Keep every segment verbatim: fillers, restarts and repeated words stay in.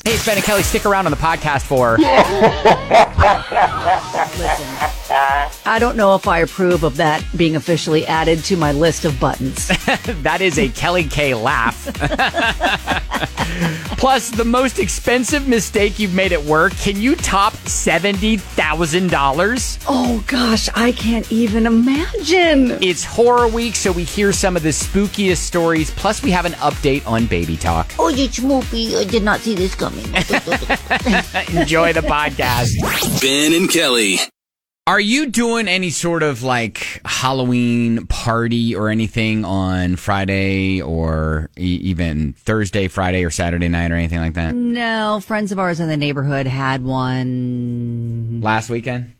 Hey, it's Ben and Kelly. Stick around on the podcast for... Listen, I don't know if I approve of that being officially added to my list of buttons. That is a Kelly K laugh. Plus, the most expensive mistake you've made at work. Can you top seventy thousand dollars? Oh, gosh, I can't even imagine. It's horror week, so we hear some of the spookiest stories. Plus, we have an update on Baby Talk. Oh, it's Moopy. I did not see this coming. Enjoy the podcast. Ben and Kelly. Are you doing any sort of like Halloween party or anything on Friday or e- even Thursday, Friday, or Saturday night or anything like that? No, friends of ours in the neighborhood had one. Last weekend?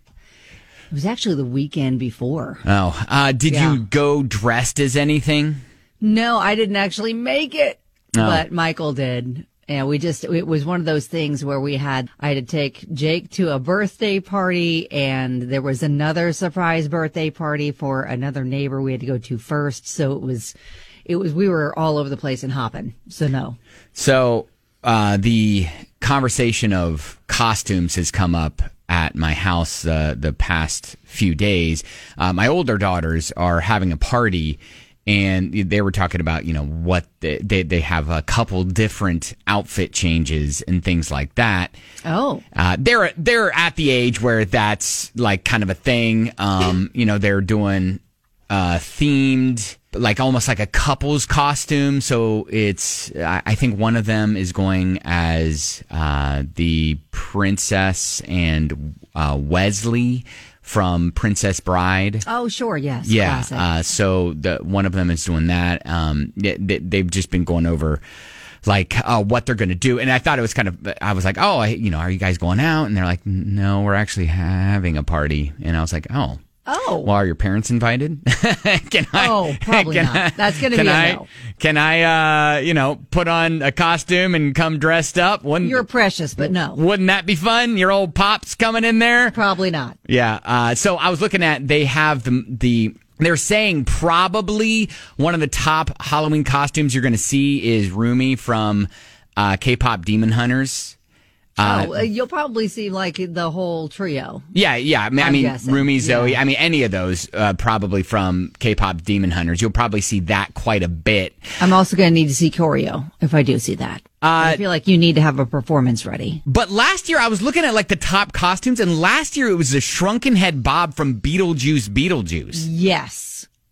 It was actually the weekend before. Oh, uh, did Yeah. you go dressed as anything? No, I didn't actually make it, No. but Michael did. And we just, it was one of those things where we had, I had to take Jake to a birthday party, and there was another surprise birthday party for another neighbor we had to go to first. So it was, it was, we were all over the place and hopping. So no. So uh, the conversation of costumes has come up at my house uh, the past few days. Uh, my older daughters are having a party, and they were talking about, you know, what they, they, they have a couple different outfit changes and things like that. Oh. Uh, they're, they're at the age where that's like kind of a thing. Um, you know, they're doing, uh, themed, like almost like a couple's costume. So it's, I, I think one of them is going as, uh, the princess and, uh, Wesley from Princess Bride. Oh, sure. Yes. Yeah. Classic. Uh, so the one of them is doing that. Um, they, they, they've just been going over like uh, what they're going to do, and I thought it was kind of. I was like, oh, I, you know, are you guys going out? And they're like, no, we're actually having a party. And I was like, oh. Oh. Well, are your parents invited? Can I? Oh, probably can not. I, That's going to can be a I, no. Can I, uh, you know, put on a costume and come dressed up? Wouldn't, You're precious, but no. Wouldn't that be fun? Your old pops coming in there? Probably not. Yeah. Uh, so I was looking at, they have the, the, they're saying probably one of the top Halloween costumes you're going to see is Rumi from uh, K-pop Demon Hunters. Uh, oh, you'll probably see like the whole trio. Yeah, yeah. I mean, I I'm mean guessing. Rumi, Zoe. Yeah. I mean, any of those uh, probably from K-pop Demon Hunters. You'll probably see that quite a bit. I'm also going to need to see choreo if I do see that. Uh, I feel like you need to have a performance ready. But last year I was looking at like the top costumes, and last year it was the shrunken head Bob from Beetlejuice. Beetlejuice. Yes.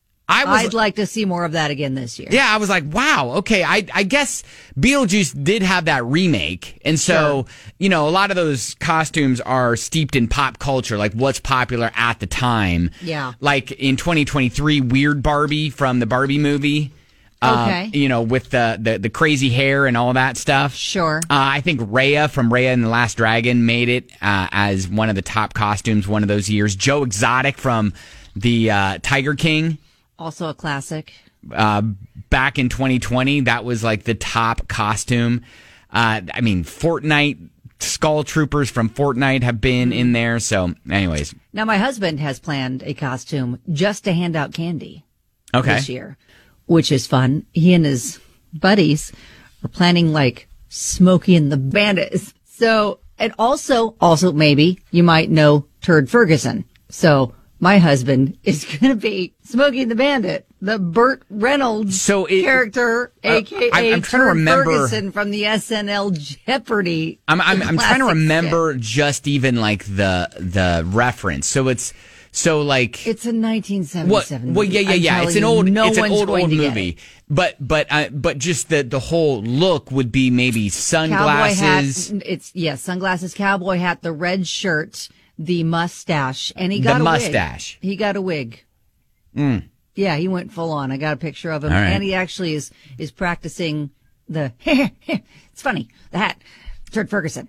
I was, I'd like to see more of that again this year. Yeah, I was like, wow, okay, I I guess Beetlejuice did have that remake. And so, Sure. you know, a lot of those costumes are steeped in pop culture, like what's popular at the time. Yeah. Like in twenty twenty-three, Weird Barbie from the Barbie movie. Okay. Uh, you know, with the, the, the crazy hair and all that stuff. Sure. Uh, I think Raya from Raya and the Last Dragon made it uh, as one of the top costumes one of those years. Joe Exotic from the uh, Tiger King. Also a classic. Uh, back in twenty twenty, that was like the top costume. Uh, I mean, Fortnite, Skull Troopers from Fortnite have been in there. So, anyways. Now, my husband has planned a costume just to hand out candy Okay. this year, which is fun. He and his buddies are planning like Smokey and the Bandit. So, and also, also maybe you might know Turd Ferguson. So, my husband is going to be Smokey and the Bandit, the Burt Reynolds So it- character, uh, a k a. I'm- I'm trying to Turd remember- Ferguson from the S N L Jeopardy. I'm, I'm, I'm trying to classic remember just even like the, the reference. So it's, so like. skit. It's a nineteen What? seventy-seven Well, yeah, yeah, I'm yeah. It's an telling old, you, no it's an one's old, going old to get movie. it. But, but, uh, but just the, the whole look would be maybe sunglasses. Cowboy hat. It's yeah, sunglasses, cowboy hat, the red shirt, the mustache, and he The got a mustache. wig. He got a wig. Mm. Yeah, he went full on. I got a picture of him, All right. and he actually is is practicing the. It's funny the hat. Turd Ferguson.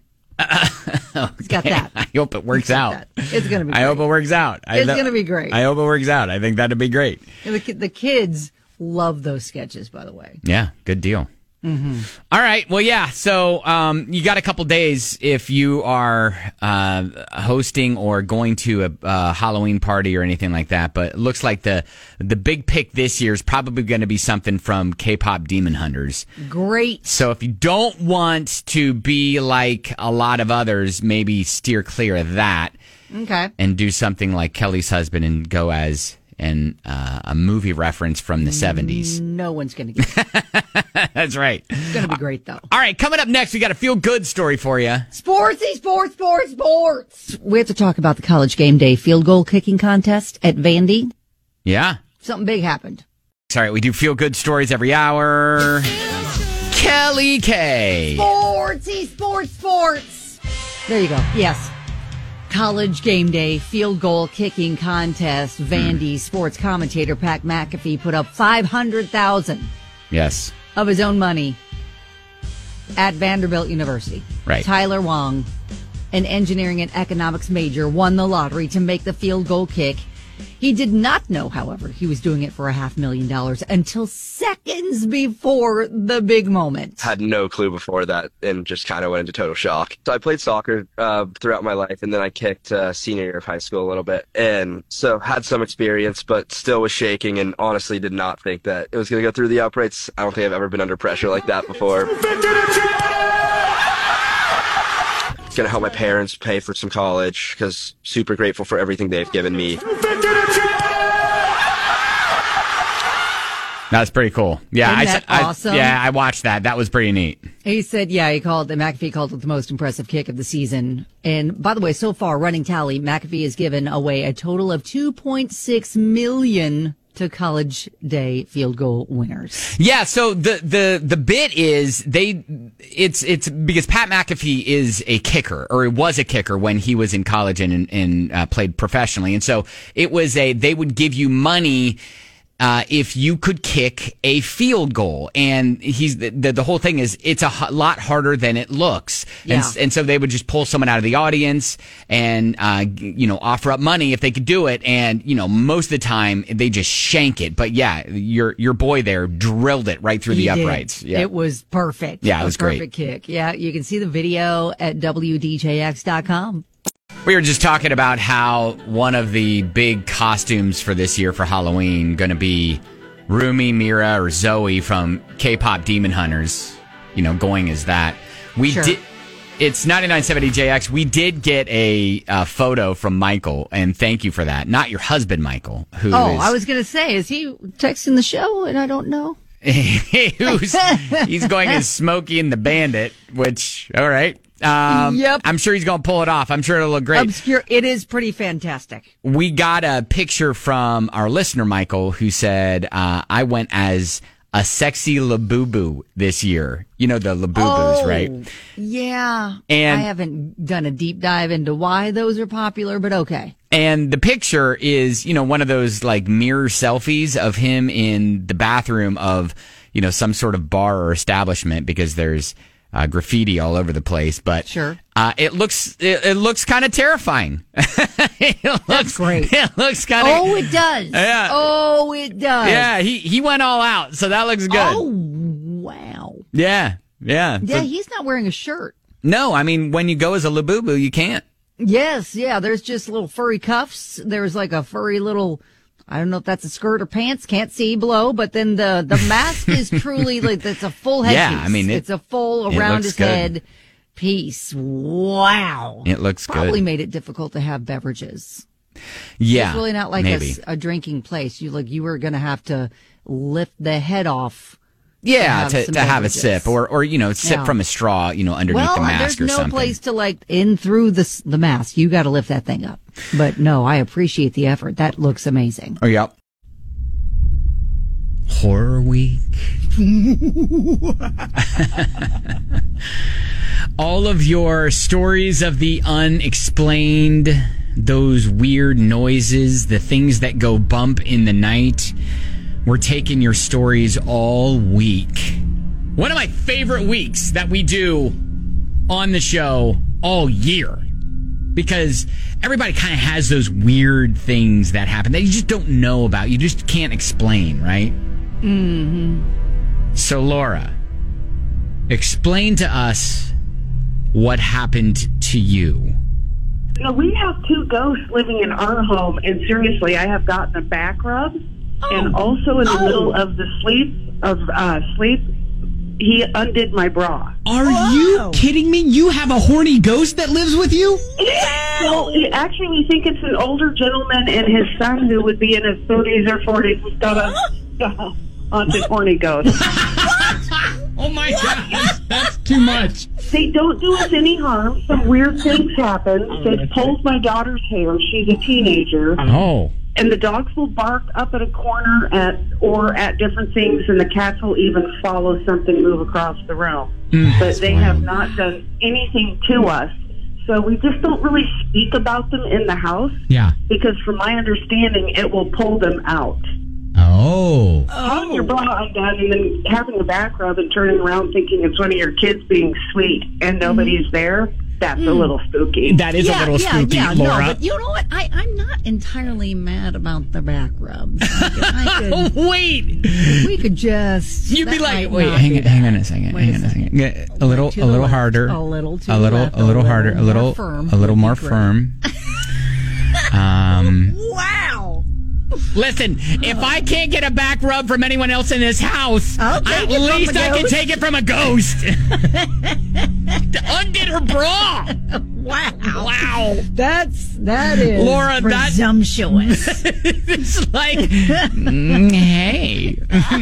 He's got that. I hope it works He's got out. that. It's gonna be. I great. hope it works out. I It's th- gonna be great. I hope it works out. I think that'd be great. And the ki- the kids love those sketches. By the way, Yeah, good deal. Mm-hmm. All right. Well, yeah. So um, you got a couple days if you are uh, hosting or going to a, a Halloween party or anything like that. But it looks like the the big pick this year is probably going to be something from K-pop Demon Hunters. Great. So if you don't want to be like a lot of others, maybe steer clear of that. Okay. And do something like Kelly's Husband and go as an uh, a movie reference from the seventies. No one's going to get it. That's right. It's going to be great, though. All right, coming up next, we got a feel-good story for you. Sportsy, sports, sports, sports. We have to talk about the college game day field goal kicking contest at Vandy. Yeah. Something big happened. Sorry, we do feel-good stories every hour. Kelly K. Sportsy, sports, sports. There you go. Yes. College game day field goal kicking contest. Vandy mm. sports commentator Pat McAfee put up five hundred thousand dollars yes. of his own money at Vanderbilt University. Right. Tyler Wong, an engineering and economics major, won the lottery to make the field goal kick. He did not know, however, he was doing it for a half million dollars until seconds before the big moment. Had no clue before that and just kind of went into total shock. So I played soccer uh, throughout my life, and then I kicked uh, senior year of high school a little bit. And so had some experience, but still was shaking and honestly did not think that it was going to go through the uprights. I don't think I've ever been under pressure like that before. It's going to help my parents pay for some college because super grateful for everything they've given me. That's pretty cool. Yeah, Isn't that I, awesome? I, yeah, I watched that. That was pretty neat. He said, yeah, he called the McAfee called it the most impressive kick of the season. And by the way, so far, running tally, McAfee has given away a total of two point six million dollars to college day field goal winners. Yeah, so the the the bit is they it's it's because Pat McAfee is a kicker, or it was a kicker when he was in college and and uh, played professionally, and so it was a they would give you money uh, if you could kick a field goal, and he's the the, the whole thing is it's a h- lot harder than it looks, yeah. and and so they would just pull someone out of the audience and uh, you know offer up money if they could do it, and you know most of the time they just shank it, but yeah, your your boy there drilled it right through he the did. uprights. Yeah. It was perfect. Yeah, it was a perfect great. kick. Yeah, you can see the video at W D J X dot com. We were just talking about how one of the big costumes for this year for Halloween going to be Rumi, Mira, or Zoe from K-pop Demon Hunters. You know, going as that. We Sure. did. It's ninety-nine point seven D J X. We did get a, uh photo from Michael, and thank you for that. Not your husband, Michael. Who Oh, is, I was going to say, is he texting the show and I don't know? who's, he's going as Smokey and the Bandit, which, all right. Um, Yep. I'm sure he's going to pull it off. I'm sure it'll look great. Obscure. It is pretty fantastic. We got a picture from our listener, Michael, who said, uh, I went as a sexy Labubu this year. You know the Labubus, oh, right? Yeah. And- I haven't done a deep dive into why those are popular, but okay. And the picture is, you know, one of those like mirror selfies of him in the bathroom of, you know, some sort of bar or establishment because there's uh, graffiti all over the place. But Sure. uh, it looks it, it looks kind of terrifying. it looks, That's great. It looks kind of. Oh, it does. Yeah. Oh, it does. Yeah, he he went all out, so that looks good. Oh, wow. Yeah, yeah. Yeah, So- he's not wearing a shirt. no, I mean when you go as a Labubu, you can't. Yes, yeah, there's just little furry cuffs. There's like a furry little, I don't know if that's a skirt or pants, can't see below, but then the, the mask is truly like, it's a full head Yeah, piece. I mean, it- it's a full it around looks his good. head piece. Wow. It looks Probably good. made it difficult to have beverages. Yeah, It's really not like a, maybe. s- a drinking place. You like, you were going to have to lift the head off. Yeah, have to, some to have a beverages. sip or, or, you know, sip Yeah. from a straw, you know, underneath Well, the mask there's or no something. place to like in through the s- the mask. You got to lift that thing up. But no, I appreciate the effort. That looks amazing. Oh, yep. Horror Week. All of your stories of the unexplained, those weird noises, the things that go bump in the night. We're taking your stories all week. One of my favorite weeks that we do on the show all year. Because everybody kind of has those weird things that happen that you just don't know about. You just can't explain, right? Mm-hmm. So, Laura, explain to us what happened to you. You know, we have two ghosts living in our home, and seriously, I have gotten a back rub, oh. and also in the oh. middle of the sleep of uh, sleep, he undid my bra. Are oh. you kidding me? You have a horny ghost that lives with you? Well, actually, we think it's an older gentleman and his son who would be in his thirties or forties who's got a uh, haunted horny ghost. Oh my gosh, that's too much. They don't do us any harm. Some weird things happen. They pulled my daughter's hair. She's a teenager. Oh. And the dogs will bark up at a corner at or at different things, and the cats will even follow something move across the room. Mm, but they wild. have not done anything to us. So we just don't really speak about them in the house. Yeah. Because from my understanding, it will pull them out. Oh. Having your bra undone and then having a back rub and turning around thinking it's one of your kids being sweet and nobody's mm. there, that's mm. a little spooky. That is yeah, a little yeah, spooky, yeah, Laura. No, but you know what? I, I'm not entirely mad about the back rubs. I could, I could, wait. We could just... You'd be like, wait, hang, on, hang on a second. Wait hang on a second. second. A little, a little left, harder. A little to a little, left, a little harder. A little, firm, a little more firm. um. Wow. Listen, if I can't get a back rub from anyone else in this house, at least I can take it from a ghost. Undid her bra. Wow. Wow. That's, that is Laura, presumptuous. That, it's like, mm, hey.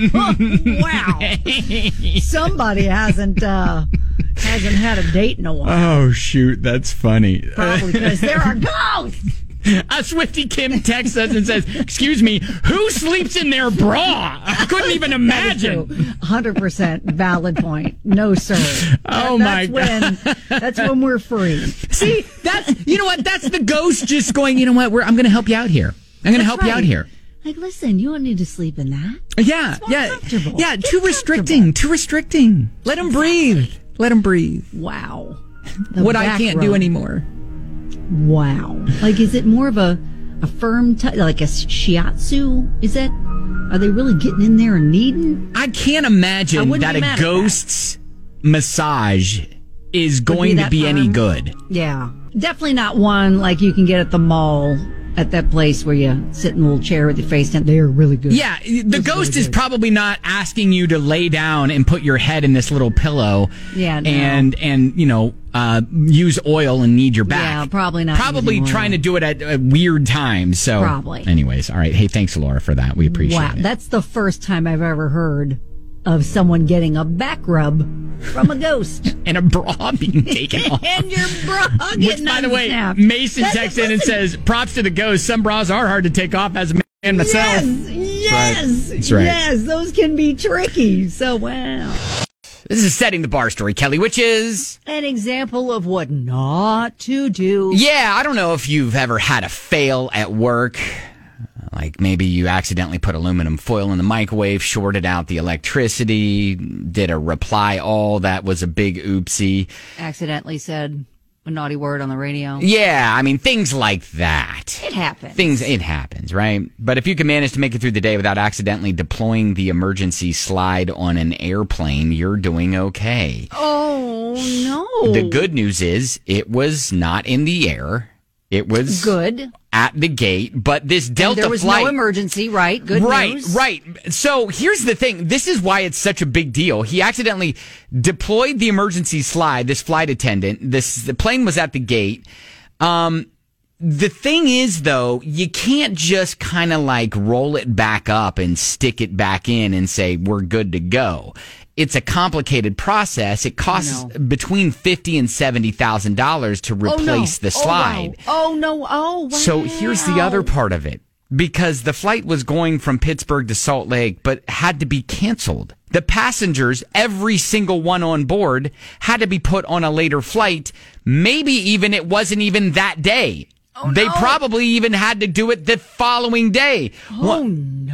Wow. Hey. Somebody hasn't, uh, hasn't had a date in a while. Oh, shoot. That's funny. Probably because there are ghosts. A Swifty Kim texts us and says, excuse me, who sleeps in their bra? I couldn't even imagine. one hundred percent valid point. No, sir. Oh, that, my that's God. When, that's when we're free. See, that's, you know what? That's the ghost just going, you know what? We're, I'm going to help you out here. I'm going to help right. you out here. Like, listen, you don't need to sleep in that. Yeah, yeah. Yeah, Get too restricting. Too restricting. Let him breathe. Let him breathe. Wow. What I can't rub. do anymore. Wow. Like, is it more of a, a firm, t- like a shiatsu? Is that, are they really getting in there and kneading? I can't imagine I that a ghost's that. massage is going be to be firm? any good. Yeah. Definitely not one like you can get at the mall. At that place where you sit in a little chair with your face down. They are really good. Yeah, the Those ghost really is probably not asking you to lay down and put your head in this little pillow. Yeah, no. and and you know uh, use oil and knead your back. Yeah, probably not. Probably trying to do it at, at weird times. So, probably. Anyways, all right. Hey, thanks, Laura, for that. We appreciate wow, it. Wow, that's the first time I've ever heard of someone getting a back rub from a ghost. And a bra being taken off. And your bra getting Which, by the way, unsnapped. Mason texts in and says, props to the ghost. Some bras are hard to take off as a man myself. Yes, yes, That's right. yes. Those can be tricky. So, wow. This is Setting the Bar story, Kelly, which is... an example of what not to do. Yeah, I don't know if you've ever had a fail at work. Like maybe you accidentally put aluminum foil in the microwave, shorted out the electricity, did a reply all that was a big oopsie. Accidentally said a naughty word on the radio. Yeah, I mean, things like that. It happens. Things, it happens, right? But if you can manage to make it through the day without accidentally deploying the emergency slide on an airplane, you're doing okay. Oh, no. The good news is it was not in the air. It was good at the gate, but this Delta and there was flight, no emergency, right? Good right, news. Right, right. So here's the thing. This is why it's such a big deal. He accidentally deployed the emergency slide. This flight attendant. This the plane was at the gate. Um, the thing is, though, you can't just kind of like roll it back up and stick it back in and say we're good to go. It's a complicated process. It costs between fifty and seventy thousand dollars to replace oh, no. the slide. Oh, wow. oh no! Oh, wow. So here's the other part of it, because the flight was going from Pittsburgh to Salt Lake, but had to be canceled. The passengers, every single one on board, had to be put on a later flight. Maybe even it wasn't even that day. Oh, they no. probably even had to do it the following day. Oh, what?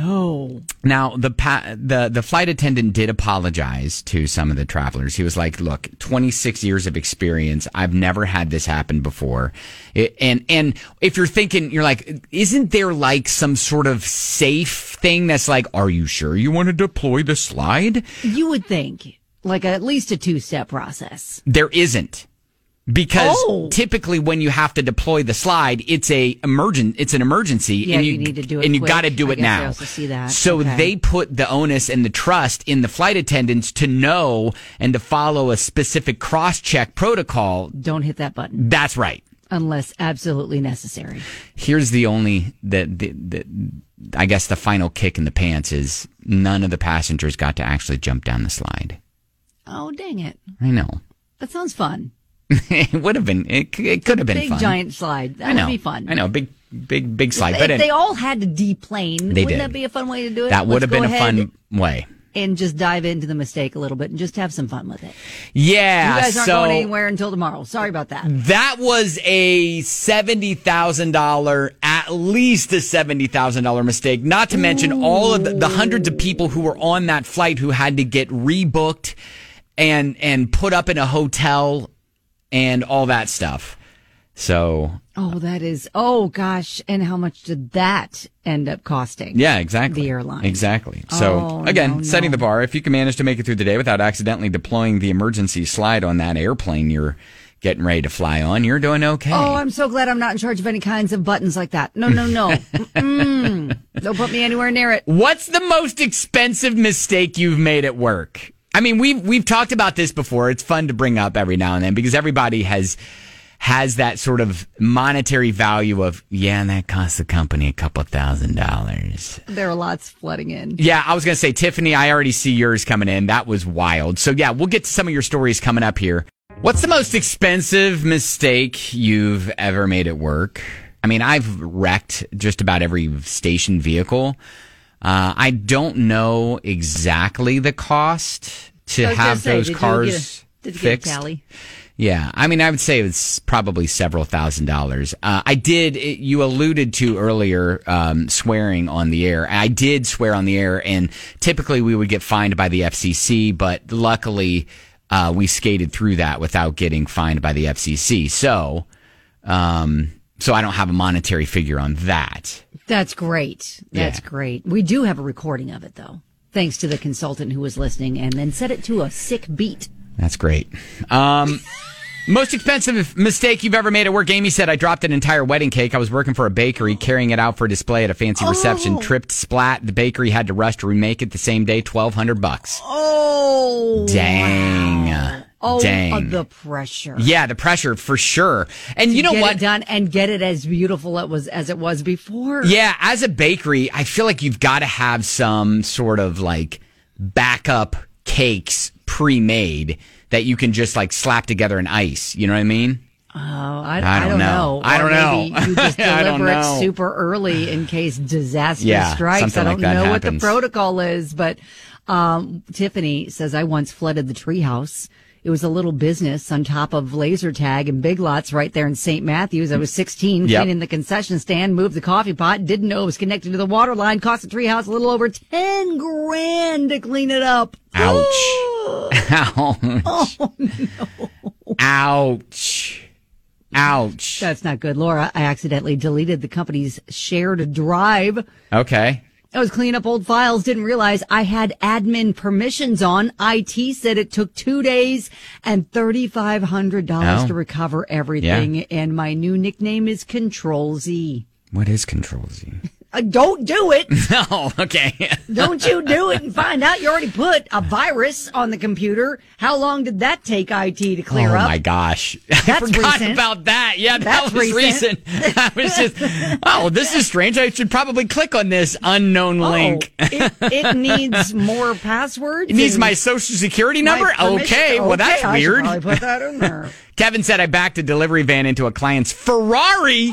no. Now, the, pa- the the flight attendant did apologize to some of the travelers. He was like, look, twenty-six years of experience. I've never had this happen before. It, and and if you're thinking, you're like, isn't there like some sort of safe thing that's like, are you sure you want to deploy the slide? You would think. like a, at least a two-step process. There isn't. Because oh. typically when you have to deploy the slide, it's a emergent, it's an emergency, yeah, and you, you need to do it and you quick. got to do I it guess now. I also see that. So okay. they put the onus and the trust in the flight attendants to know and to follow a specific cross-check protocol. Don't hit that button. That's right. Unless absolutely necessary. Here's the only the, the, the I guess the final kick in the pants is none of the passengers got to actually jump down the slide. Oh, dang it. I know. That sounds fun. It would have been. It, it could have been big fun. Big giant slide. That I know, would be fun. I know. Big, big, big slide. If, but if it, they all had to deplane, they wouldn't did. that be a fun way to do it? That would Let's have been go a ahead fun way. And just dive into the mistake a little bit and just have some fun with it. Yeah. You guys aren't so going anywhere until tomorrow. Sorry about that. That was a seventy thousand dollars, at least a seventy thousand dollars mistake. Not to mention Ooh. all of the, the hundreds of people who were on that flight who had to get rebooked and and put up in a hotel and all that stuff. So. Oh, that is. Oh, gosh. And how much did that end up costing? Yeah, exactly. The airline. Exactly. So, oh, again, no, setting no. the bar. If you can manage to make it through the day without accidentally deploying the emergency slide on that airplane you're getting ready to fly on, you're doing okay. Oh, I'm so glad I'm not in charge of any kinds of buttons like that. No, no, no. Mm-mm. Don't put me anywhere near it. What's the most expensive mistake you've made at work? I mean, we've we've talked about this before. It's fun to bring up every now and then because everybody has has that sort of monetary value of, yeah, that costs the company a couple thousand dollars. There are lots flooding in. Yeah, I was going to say, Tiffany, I already see yours coming in. That was wild. So, yeah, we'll get to some of your stories coming up here. What's the most expensive mistake you've ever made at work? I mean, I've wrecked just about every station vehicle. Uh, I don't know exactly the cost to I was have gonna say, those did you cars get a, did you fixed. Get a tally? Yeah, I mean, I would say it's probably several thousand dollars. Uh, I did, it, you alluded to earlier, um, swearing on the air. I did swear on the air, and typically we would get fined by the F C C, but luckily uh, we skated through that without getting fined by the F C C. So, um, so I don't have a monetary figure on that. That's great. That's Yeah. great. We do have a recording of it, though, thanks to the consultant who was listening and then set it to a sick beat. That's great. Um, most expensive mistake you've ever made at work. Amy said, I dropped an entire wedding cake. I was working for a bakery, carrying it out for display at a fancy reception. Oh. Tripped, splat. The bakery had to rush to remake it the same day. twelve hundred bucks. Oh. Dang. Wow. Oh, Dang. uh, the pressure. Yeah, the pressure for sure. And you know get what? it done and get it as beautiful it was as it was before. Yeah, as a bakery, I feel like you've got to have some sort of like backup cakes pre-made that you can just like slap together in ice. You know what I mean? Oh, I, I I don't don't know. know. I don't Or maybe know. You just I don't deliver it know. super early in case disaster Yeah, strikes. something I don't like that know what the happens. protocol is, but um, Tiffany says I once flooded the treehouse. It was a little business on top of laser tag and Big Lots right there in Saint Matthews. I was sixteen, Yep. cleaning the concession stand, moved the coffee pot, didn't know it was connected to the water line, cost the treehouse a little over ten grand to clean it up. Ouch. Ooh. Ouch. Oh, no. Ouch. Ouch. That's not good. Laura, I accidentally deleted the company's shared drive. Okay. I was cleaning up old files, didn't realize I had admin permissions on. I T said it took two days and thirty-five hundred dollars Oh. to recover everything. Yeah. And my new nickname is Control Z. What is Control Z? Uh, don't do it. No, okay. Don't you do it and find out you already put a virus on the computer. How long did that take I T to clear oh up? my gosh. I That's forgot recent. about that. Yeah, that That's was recent. recent. I was just, oh, this is strange. I should probably click on this unknown Oh, link. it, it needs more passwords. It needs and my social security my number? permission- Okay, well, that's I should weird. probably put that in there. Kevin said I backed a delivery van into a client's Ferrari.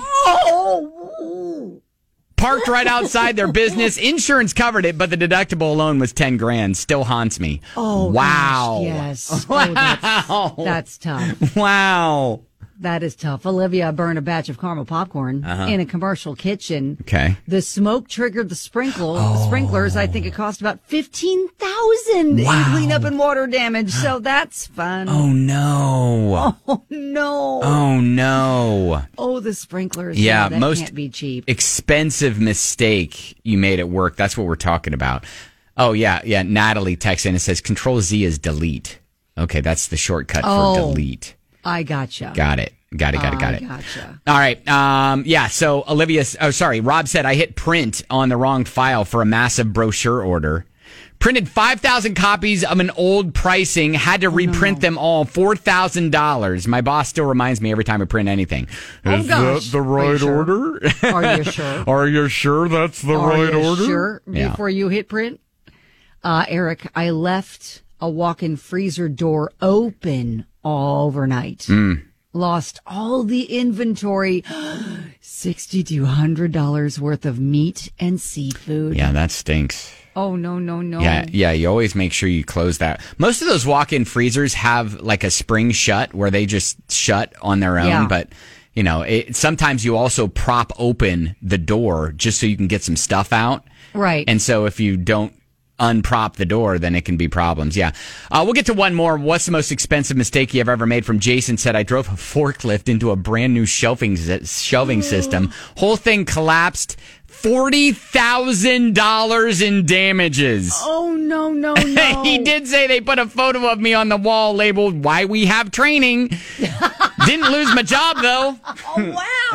Oh, Parked right outside their business. Insurance covered it, but the deductible alone was ten grand. Still haunts me. oh, wow. gosh, yes. Oh, that's, Wow. that's tough. Wow. That is tough. Olivia burned a batch of caramel popcorn Uh-huh. in a commercial kitchen. Okay. The smoke triggered the sprinkle the sprinklers. I think it cost about fifteen thousand in Wow. cleanup and water damage. So that's fun. Oh, no. Oh, no. Oh, no. Oh, the sprinklers. Yeah, that most can't be cheap. expensive mistake you made at work. That's what we're talking about. Oh, yeah. Yeah. Natalie texts in and says Control Z is delete. Okay, that's the shortcut Oh. for delete. I gotcha. Got it. Got it, got it, got I it. gotcha. All right. Um, yeah, so Olivia, oh, sorry, Rob said I hit print on the wrong file for a massive brochure order. Printed five thousand copies of an old pricing, had to reprint them all, four thousand dollars. My boss still reminds me every time I print anything. Oh, Is gosh. that the Are you right sure? order? Are you sure? Are you sure that's the Are right you order? sure Yeah. before you hit print? Uh, Eric, I left a walk-in freezer door open all overnight. Mm. Lost all the inventory. six thousand two hundred dollars worth of meat and seafood. Yeah, that stinks. Oh, no, no, no. Yeah, yeah. You always make sure you close that. Most of those walk-in freezers have like a spring shut where they just shut on their own. Yeah. But you know, it, sometimes you also prop open the door just so you can get some stuff out. Right. And so if you don't unprop the door, then it can be problems. Yeah. Uh, we'll get to one more. What's the most expensive mistake you've ever made? From Jason said, I drove a forklift into a brand new shelving shelving system. Whole thing collapsed. forty thousand dollars in damages. Oh, no, no, no. He did say they put a photo of me on the wall labeled, why we have training. Didn't lose my job, though. Oh,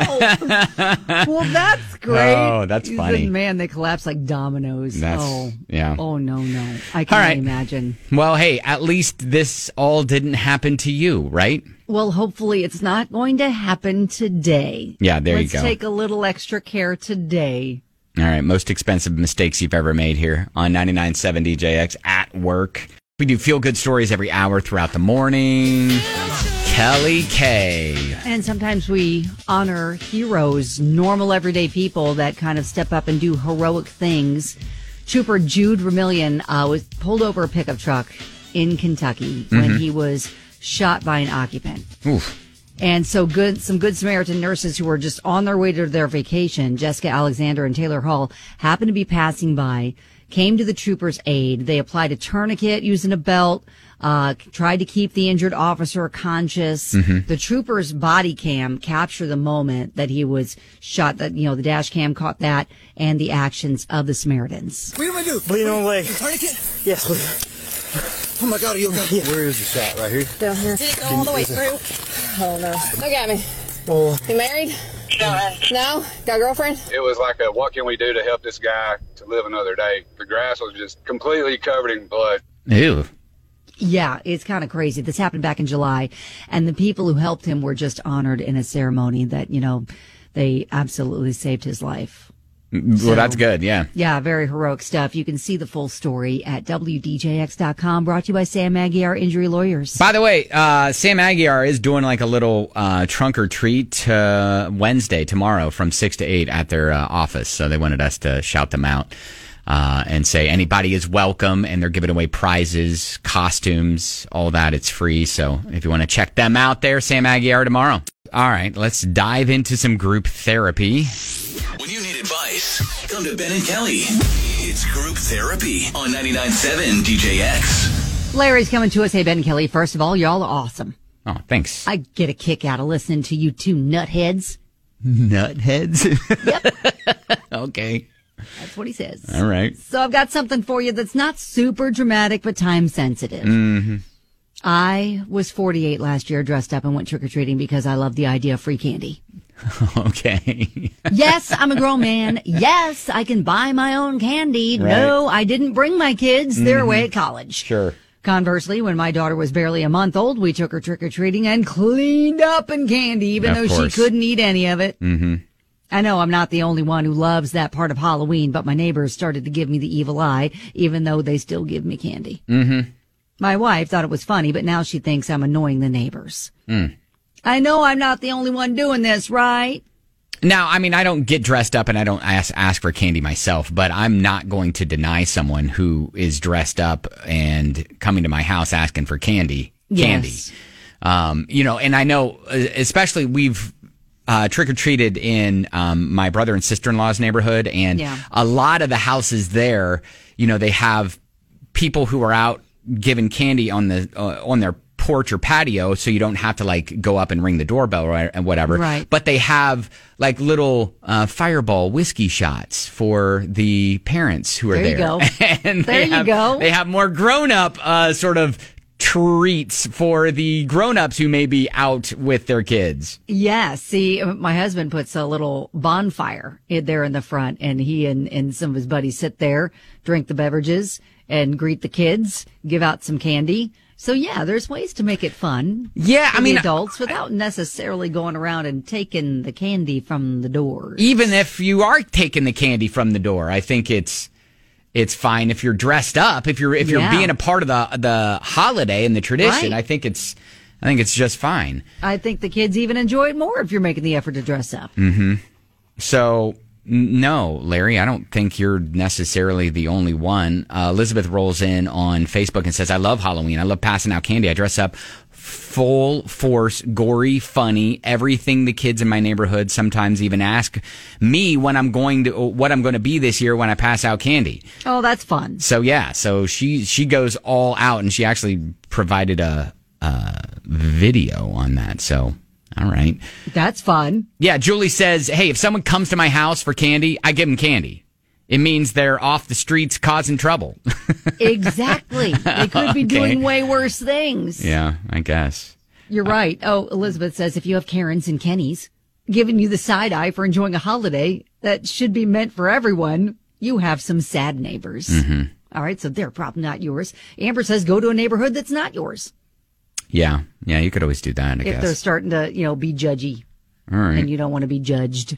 wow. Well, that's great. Oh, that's He funny. said, man, they collapse like dominoes. That's- oh, yeah. Oh, no, no. I can't All right. imagine. Well, hey, at least this all didn't happen to you, right? Well, hopefully it's not going to happen today. Yeah, there you Let's go. take a little extra care today. All right, most expensive mistakes you've ever made here on ninety-nine point seven D J X at work. We do feel-good stories every hour throughout the morning. Kelly K. And sometimes we honor heroes, normal everyday people that kind of step up and do heroic things. Trooper Jude Vermillion uh, was pulled over a pickup truck in Kentucky when Mm-hmm. he was shot by an occupant. Oof. And so good, some good Samaritan nurses who were just on their way to their vacation, Jessica Alexander and Taylor Hall, happened to be passing by, came to the trooper's aid. They applied a tourniquet using a belt, uh, tried to keep the injured officer conscious. Mm-hmm. The trooper's body cam captured the moment that he was shot, that, you know, the dash cam caught that and the actions of the Samaritans. What do you want to do? Bleeding on the leg. Tourniquet? Yes, please. Oh my God, are you okay? Where is the shot? Right here? Down here. Did it go all the way through? Oh no. Look at me. Oh. You married? No? Got a girlfriend? It was like a, what can we do to help this guy to live another day? The grass was just completely covered in blood. Ew. Yeah, it's kind of crazy. This happened back in July, and the people who helped him were just honored in a ceremony that, you know, they absolutely saved his life. Well, that's good, yeah. Yeah, very heroic stuff. You can see the full story at W D J X dot com, brought to you by Sam Aguiar Injury Lawyers. By the way, uh, Sam Aguiar is doing like a little uh, trunk or treat uh, Wednesday, tomorrow, from six to eight at their uh, office. So they wanted us to shout them out uh, and say anybody is welcome, and they're giving away prizes, costumes, all that. It's free. So if you want to check them out there, Sam Aguiar tomorrow. All right, let's dive into some group therapy. When you need advice, come to Ben and Kelly. It's group therapy on ninety-nine point seven D J X. Larry's coming to us. Hey, Ben and Kelly, first of all, y'all are awesome. Oh, thanks. I get a kick out of listening to you two nutheads. Nutheads? Yep. Okay. That's what he says. All right. So I've got something for you that's not super dramatic, but time sensitive. Mm-hmm. I was forty-eight last year, dressed up and went trick-or-treating because I love the idea of free candy. Okay. Yes, I'm a grown man. Yes, I can buy my own candy. Right. No, I didn't bring my kids. They're Mhm. away at college. Sure. Conversely, when my daughter was barely a month old, we took her trick-or-treating and cleaned up in candy, even Of though course. she couldn't eat any of it. Mm-hmm. I know I'm not the only one who loves that part of Halloween, but my neighbors started to give me the evil eye, even though they still give me candy. Mm-hmm. My wife thought it was funny, but now she thinks I'm annoying the neighbors. Mm. I know I'm not the only one doing this, right? Now, I mean, I don't get dressed up and I don't ask, ask for candy myself, but I'm not going to deny someone who is dressed up and coming to my house asking for candy. Candy. Yes. Um, you know, and I know, uh, especially we've uh, trick-or-treated in um, my brother and sister-in-law's neighborhood, and Yeah. a lot of the houses there, you know, they have people who are out giving candy on the uh, on their porch or patio, so you don't have to like go up and ring the doorbell or and whatever. Right. But they have like little uh, Fireball whiskey shots for the parents who are There there. you go. and There they you have, go. They have more grown up uh, sort of treats for the grown-ups who may be out with their kids. Yeah, see, my husband puts a little bonfire in there in the front, and he and, and some of his buddies sit there, drink the beverages, and greet the kids, give out some candy. So, yeah, there's ways to make it fun. Yeah, I mean, the adults without necessarily going around and taking the candy from the doors. Even if you are taking the candy from the door, I think it's it's fine if you're dressed up. If you're if you're Yeah. being a part of the the holiday and the tradition, Right. I think it's I think it's just fine. I think the kids even enjoy it more if you're making the effort to dress up. Mm-hmm. So, n- no, Larry, I don't think you're necessarily the only one. Uh, Elizabeth rolls in on Facebook and says, I love Halloween. I love passing out candy. I dress up full force, gory, funny, everything the kids in my neighborhood sometimes even ask me when I'm going to, what I'm going to be this year when I pass out candy. Oh, that's fun. So, yeah, so she, she goes all out, and she actually provided a, a video on that. So, all right. That's fun. Yeah, Julie says, hey, if someone comes to my house for candy, I give them candy. It means they're off the streets causing trouble. Exactly. They could be Okay. doing way worse things. Yeah, I guess. You're right. Oh, Elizabeth says if you have Karens and Kennys giving you the side eye for enjoying a holiday that should be meant for everyone, you have some sad neighbors. Mm-hmm. All right, so their problem, not yours. Amber says go to a neighborhood that's not yours. Yeah, yeah, you could always do that, I if guess. they're starting to, you know, be judgy. All right. And you don't want to be judged.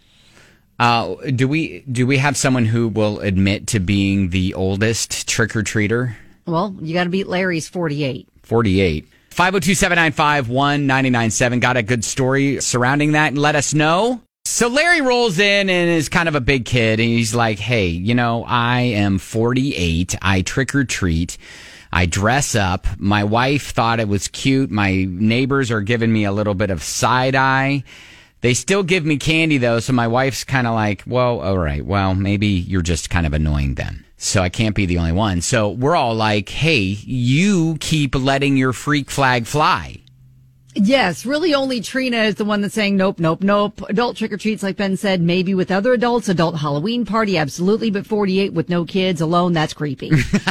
Uh, do we do we have someone who will admit to being the oldest trick-or-treater? Well, you got to beat Larry's forty-eight. forty-eight. five oh two, seven nine five, one nine nine seven. Got a good story surrounding that, and let us know. So Larry rolls in and is kind of a big kid, and he's like, hey, you know, I am forty-eight. I trick-or-treat. I dress up. My wife thought it was cute. My neighbors are giving me a little bit of side eye. They still give me candy, though, so my wife's kind of like, well, all right, well, maybe you're just kind of annoying then. So I can't be the only one. So we're all like, hey, you keep letting your freak flag fly. Yes, really only Trina is the one that's saying nope, nope, nope. Adult trick-or-treats, like Ben said, maybe with other adults. Adult Halloween party, absolutely. But forty-eight with no kids alone, that's creepy.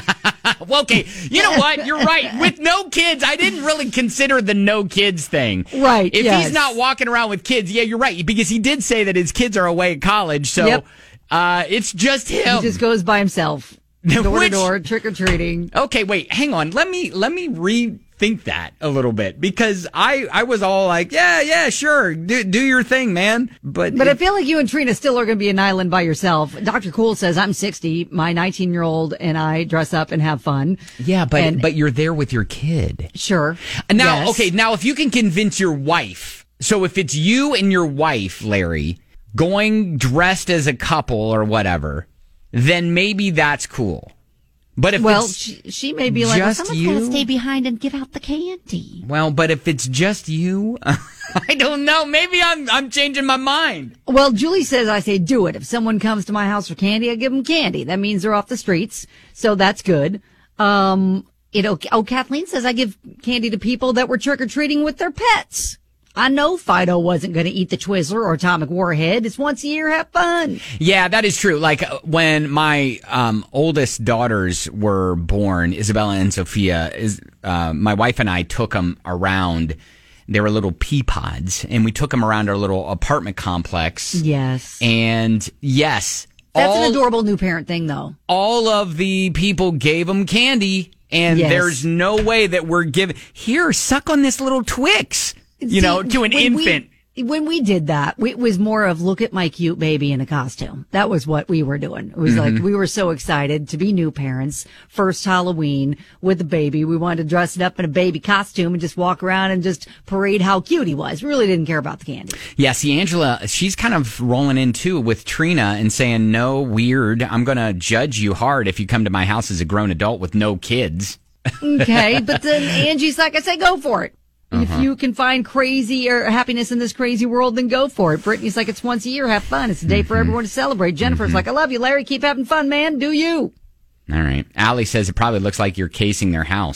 Well, okay, you know what? You're right. With no kids, I didn't really consider the no kids thing. Right, If yes. he's not walking around with kids, yeah, you're right. Because he did say that his kids are away at college. So Yep. uh, it's just him. He just goes by himself. Door Which- to door, trick-or-treating. Okay, wait, hang on. Let me let me rethink that a little bit, because I, I was all like, yeah, yeah, sure, do do your thing, man. But But it- I feel like you and Trina still are going to be an island by yourself. Doctor Cool says, I'm sixty, my nineteen-year-old and I dress up and have fun. yeah, but And- but you're there with your kid. Sure. And now, Yes. okay, now if you can convince your wife, so if it's you and your wife, Larry, going dressed as a couple or whatever, then maybe that's cool. But if Well, it's she, she may be like, well, just someone's got to you? stay behind and give out the candy. well, but if it's just you, I don't know. Maybe I'm I'm changing my mind. Well, Julie says, I say, do it. If someone comes to my house for candy, I give them candy. That means they're off the streets. So that's good. Um, you know, oh, Kathleen says, I give candy to people that were trick-or-treating with their pets. I know Fido wasn't going to eat the Twizzler or Atomic Warhead. It's once a year. Have fun. Yeah, that is true. Like uh, when my um, oldest daughters were born, Isabella and Sophia, is uh, my wife and I took them around. They were little pea pods, and we took them around our little apartment complex. Yes. And yes, That's all, an adorable new parent thing, though. all of the people gave them candy, and Yes. there's no way that we're giving, here, suck on this little Twix, you See, know, to an when we- infant. When we did that, we, it was more of look at my cute baby in a costume. That was what we were doing. It was Mm-hmm. like we were so excited to be new parents. First Halloween with the baby. We wanted to dress it up in a baby costume and just walk around and just parade how cute he was. We really didn't care about the candy. Yeah, see, Angela, she's kind of rolling in too with Trina and saying, no, weird. I'm going to judge you hard if you come to my house as a grown adult with no kids. Okay. But then Angie's like, I say, go for it. Uh-huh. If you can find crazy or happiness in this crazy world, then go for it. Brittany's like, it's once a year. Have fun. It's a day for Mm-hmm. everyone to celebrate. Jennifer's like, I love you, Larry. Keep having fun, man. Do you? All right. Allie says it probably looks like you're casing their house.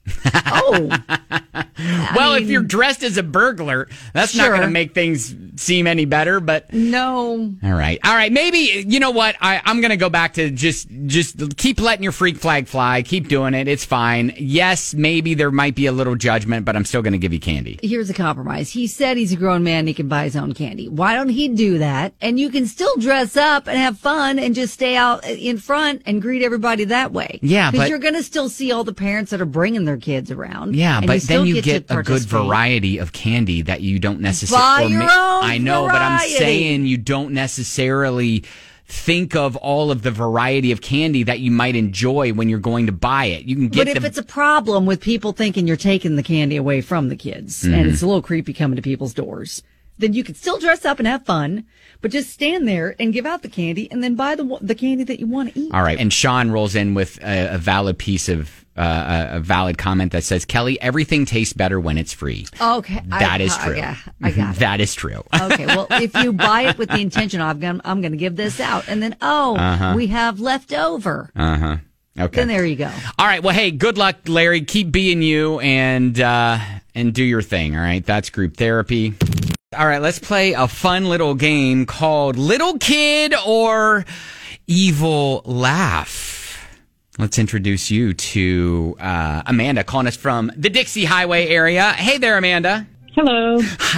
Oh. well, mean, if you're dressed as a burglar, that's not sure. going to make things seem any better, but no. All right. All right. Maybe, you know what? I, I'm going to go back to just, just keep letting your freak flag fly. Keep doing it. It's fine. Yes, maybe there might be a little judgment, but I'm still going to give you candy. Here's a compromise. He said he's a grown man. He can buy his own candy. Why don't he do that? And you can still dress up and have fun and just stay out in front and greet everybody that way. Yeah, Because but you're going to still see all the parents that are bringing their kids around. Yeah, and but you then still you get, get to a good participate. variety of candy that you don't necessarily. Buy your own I know, but I'm variety. saying you don't necessarily think of all of the variety of candy that you might enjoy when you're going to buy it. You can get But if the, it's a problem with people thinking you're taking the candy away from the kids, Mhm. and it's a little creepy coming to people's doors, then you can still dress up and have fun, but just stand there and give out the candy and then buy the the candy that you want to eat. All right. And Sean rolls in with a, a valid piece of uh, a, a valid comment that says, Kelly, everything tastes better when it's free. Okay. That I, is I- true. yeah, I got it. That is true. Okay, well, if you buy it with the intention of, I'm going I'm going to give this out, and then, oh, Uh-huh. we have leftover, Uh huh. Okay. then there you go. All right. Well, hey, good luck, Larry. Keep being you and uh, and do your thing. All right. That's group therapy. All right. Let's play a fun little game called Little Kid or Evil Laugh. Let's introduce you to uh, Amanda, calling us from the Dixie Highway area. Hey there, Amanda. Hello.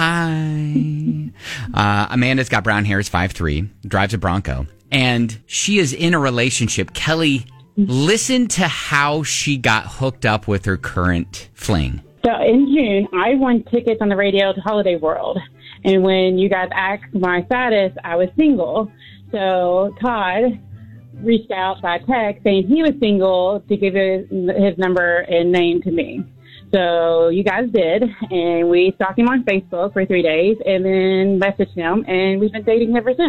Hi. Uh, Amanda's got brown hair, is five three, drives a Bronco, and she is in a relationship. Kelly, listen to how she got hooked up with her current fling. So in June, I won tickets on the radio to Holiday World. And when you guys asked my status, I was single. So Todd reached out by text saying he was single to give his, his number and name to me. So you guys did, and we stalked him on Facebook for three days and then messaged him, and we've been dating ever since.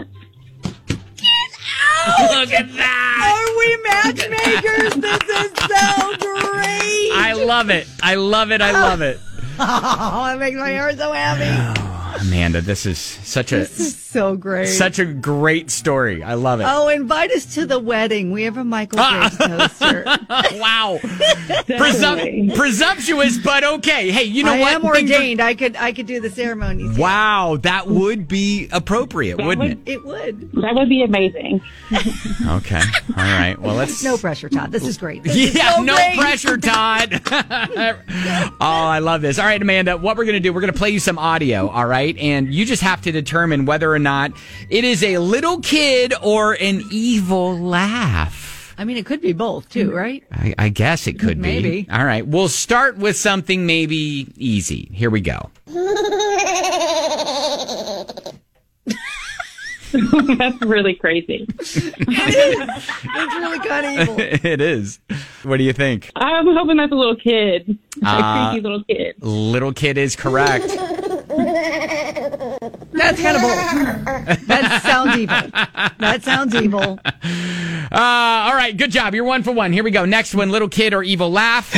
Look at that! Are we matchmakers? This is so great! I love it. I love it. I love it. Oh, it makes my heart so happy. Amanda, this is such a This is so great. such a great story. I love it. Oh, invite us to the wedding. We have a Michael Graves poster. Wow. Presum- presumptuous, but okay. Hey, you know I what? am Things are- ordained. I could I could do the ceremonies. Wow, that would be appropriate, That wouldn't would- It would. That would be amazing. it? Okay. All right. Well, let's. No pressure, Todd. This is great. This is Yeah, so no great. pressure, Todd. Oh, I love this. All right, Amanda, what we're going to do, we're going to play you some audio, all right? And you just have to determine whether or not it is a little kid or an evil laugh. I mean, it could be both, too, right? I, I guess it could be. Maybe. All right, we'll start with something maybe easy. Here we go. That's really crazy. It is. It's really kind of evil. It is. What do you think? I'm hoping that's a little kid. Uh, a creepy little kid. Little kid is correct. That's kind of bold. That sounds evil. That sounds evil. Uh, all right, good job. You're one for one. Here we go. Next one, little kid or evil laugh.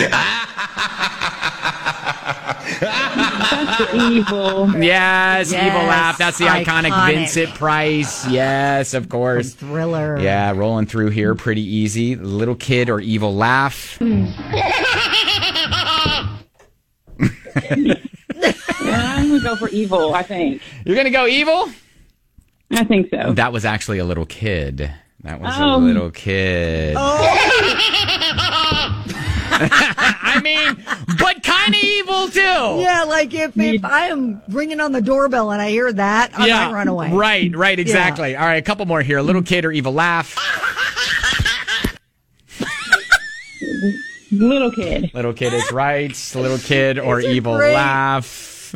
That's evil. Yes, Yes, evil laugh. That's the iconic, iconic. Vincent Price. Yes, of course. Thriller. Yeah, rolling through here pretty easy. Little kid or evil laugh. I'm going to go for evil, I think. You're going to go evil? I think so. That was actually a little kid. That was a Um, little kid. I mean, but kind of evil too. Yeah, like if, if I am ringing on the doorbell and I hear that, I might run away. Right, right, exactly. All right, a couple more here. A little kid or evil laugh. Little kid. Little kid is right. Little kid or These are evil great. laugh.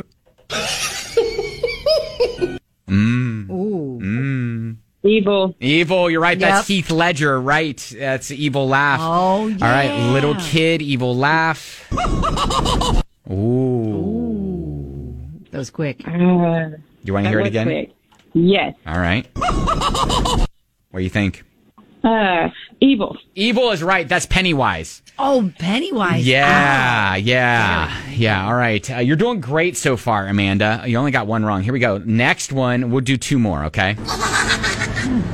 Mmm. Ooh. Mmm. Evil. Evil, you're right. That's Yep. Heath Ledger, right? That's evil laugh. Oh, yeah. All right, little kid, evil laugh. Ooh. That was quick. Uh, You want to that hear it was again? quick. Yes. All right. What do you think? Uh, evil. Evil is right. That's Pennywise. Oh, Pennywise. Yeah, yeah, yeah. All right. Uh, you're doing great so far, Amanda. You only got one wrong. Here we go. Next one, we'll do two more, okay?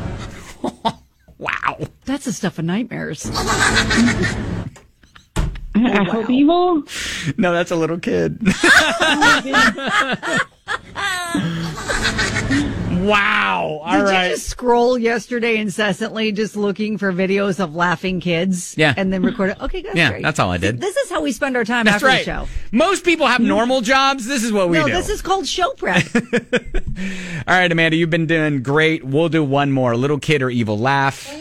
Wow. That's the stuff of nightmares. I wow. hope evil. No, that's a little kid. Wow. All Did right. you just scroll yesterday incessantly just looking for videos of laughing kids? Yeah. And then record it? Okay, that's yeah, great. that's all I did. This is how we spend our time that's after right. the show. Most people have normal jobs. This is what we no, do. No, this is called show prep. All right, Amanda, you've been doing great. We'll do one more. Little kid or evil laugh.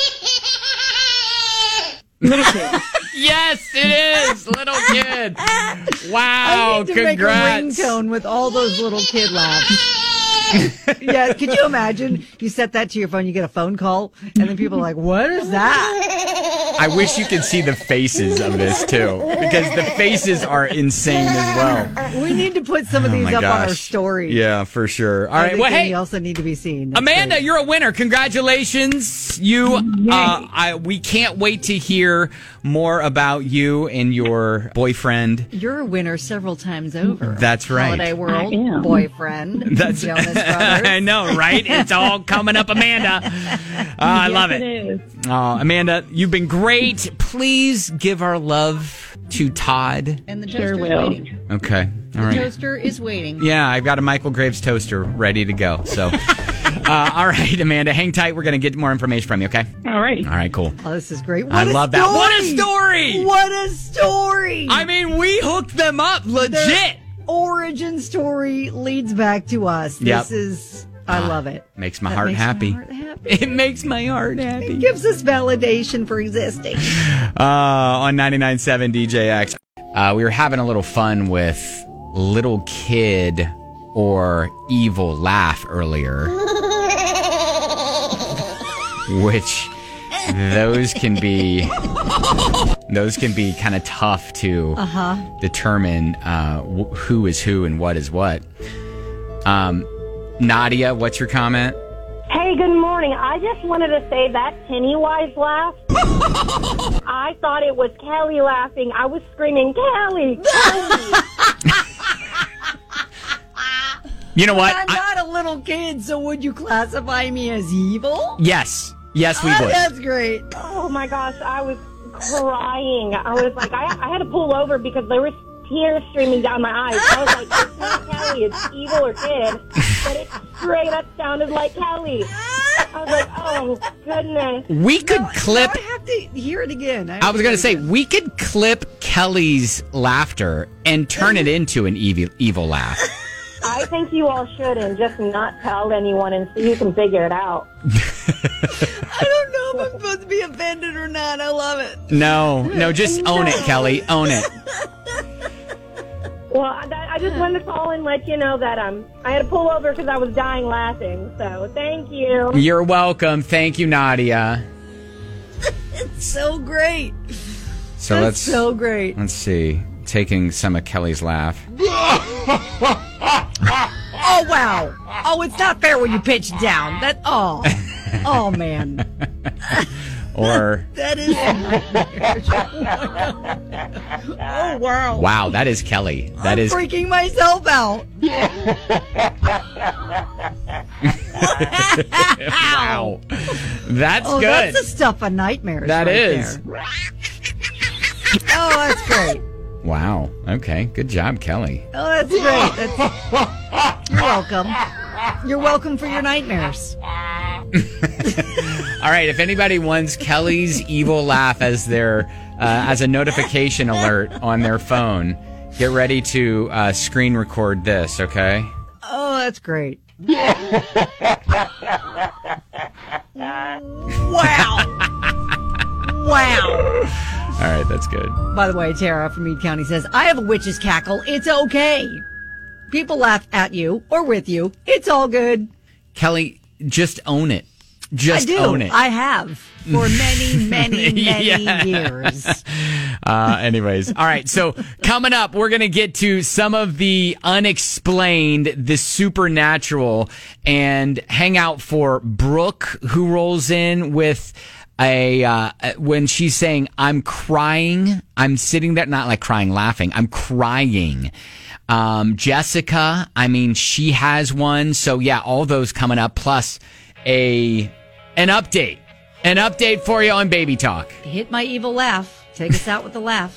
Little kid. Yes, it is. Little kid. Wow. I need to Congrats. make a ringtone with all those little kid laughs. Yeah, could you imagine? You set that to your phone, you get a phone call, and then people are like, what is that? I wish you could see the faces of this, too, because the faces are insane as well. We need to put some of Oh, these my up gosh. on our story. Yeah, for sure. All I right. think Well, they hey, also need to be seen. That's Amanda, great. you're a winner. Congratulations. You, uh, I, we can't wait to hear more about you and your boyfriend. You're a winner several times over. That's right. Holiday World boyfriend. That's Jonas Brothers. I know, right? It's all coming up, Amanda. Uh, I Yes, love it. it is. Oh, Amanda, you've been great. Please give our love to Todd. And the Sure toaster's will. waiting. Okay. All The right. toaster is waiting. Yeah, I've got a Michael Graves toaster ready to go. So, uh, all right, Amanda, hang tight. We're going to get more information from you, okay? All right. All right, cool. Oh, this is great. What I a love that. story! What a story! What a story! I mean, we hooked them up legit. Their origin story leads back to us. Yep. This is, I love it. Makes my That heart makes my happy. heart happy. It makes my heart happy. It gives us validation for existing. Uh, on ninety-nine point seven D J X. Uh, we were having a little fun with little kid or evil laugh earlier. Which those can be those can be kind of tough to Uh-huh. determine uh, wh- who is who and what is what. Um, Nadia, what's your comment? Hey, good morning. I just wanted to say that Pennywise laugh. I thought it was Kelly laughing. I was screaming, Kelly, Kelly. You know what? I'm I- not a little kid, so would you classify me as evil? yes. Yes, we Oh, would. that's great. Oh my gosh, I was crying. I was like, I, I had to pull over because there was tears streaming down my eyes. I was like, it's not Kelly, it's evil or kid, but it straight up sounded like Kelly. I was like, oh goodness. We could clip. I have to hear it again. I was going to say, we could clip Kelly's laughter and turn it into an evil, evil laugh. I think you all should and just not tell anyone and see who can figure it out. I don't know if I'm supposed to be offended or not. I love it. No, no, just own it, Kelly. Own it. Well, I, I just wanted to call and let you know that um, I had to pull over because I was dying laughing. So thank you. You're welcome. Thank you, Nadia. It's so great. So That's let's so great. Let's see. Taking some of Kelly's laugh. Oh, wow. Oh, it's not fair when you pitch down. That, oh. Oh, man. Or That is. Oh, wow. wow, that is Kelly. That I'm is freaking myself out. wow. That's Oh, good. that's the stuff of nightmares. That right is. there. Oh, that's great. Wow. Okay. Good job, Kelly. Oh, that's great. That's, you're welcome. You're welcome for your nightmares. All right. If anybody wants Kelly's evil laugh as their uh, as a notification alert on their phone, get ready to uh, screen record this. Okay. Oh, that's great. Wow. Wow. All right. That's good. By the way, Tara from Meade County says, I have a witch's cackle. It's okay. People laugh at you or with you. It's all good. Kelly, just own it. Just I do. own it. I have for many, many, many Yeah. years. Uh, anyways, all right. So coming up, we're going to get to some of the unexplained, the supernatural, and hang out for Brooke, who rolls in with a uh, when she's saying, "I'm crying." I'm sitting there, not like crying, laughing. I'm crying. Um, Jessica, I mean, she has one. So yeah, all those coming up, plus a an update, an update for you on Baby Talk. Hit my evil laugh. Take us out with the laugh.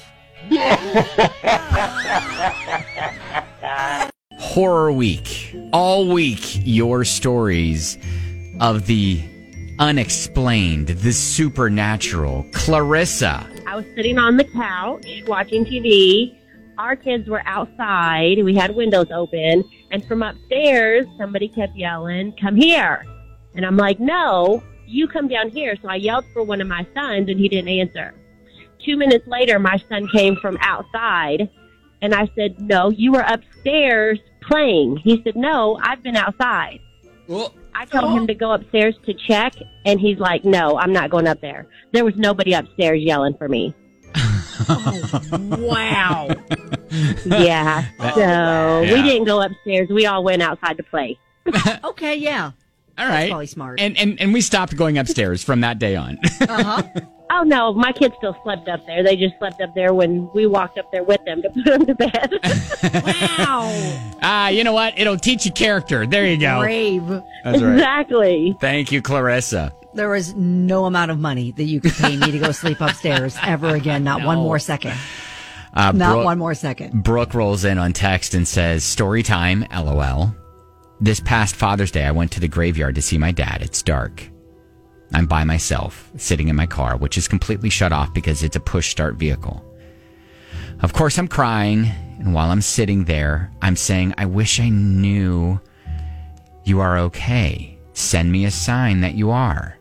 Horror week. All week, your stories of the unexplained, the supernatural. Clarissa. I was sitting on the couch watching T V. Our kids were outside. We had windows open. And from upstairs, somebody kept yelling, "Come here." And I'm like, "No, you come down here." So I yelled for one of my sons, and he didn't answer. Two minutes later, my son came from outside. And I said, "No, you were upstairs playing." He said, "No, I've been outside." Well, I told him to go upstairs to check, and he's like, "No, I'm not going up there." There was nobody upstairs yelling for me. Oh, wow. Yeah, so Yeah. we didn't go upstairs. We all went outside to play. Okay, yeah. All That's right. probably smart. And, and and we stopped going upstairs from that day on. Uh-huh. Oh, no, my kids still slept up there. They just slept up there when we walked up there with them to put them to bed. Wow. Ah, you know what? It'll teach you character. There you go. Brave. That's right. Exactly. Thank you, Clarissa. There was no amount of money that you could pay me to go sleep upstairs ever again. Not one more second. Uh, Not Brooke- one more second. Brooke rolls in on text and says, "Story time, LOL. This past Father's Day, I went to the graveyard to see my dad. It's dark. I'm by myself, sitting in my car, which is completely shut off because it's a push-start vehicle. Of course, I'm crying, and while I'm sitting there, I'm saying, I wish I knew you are okay. Send me a sign that you are.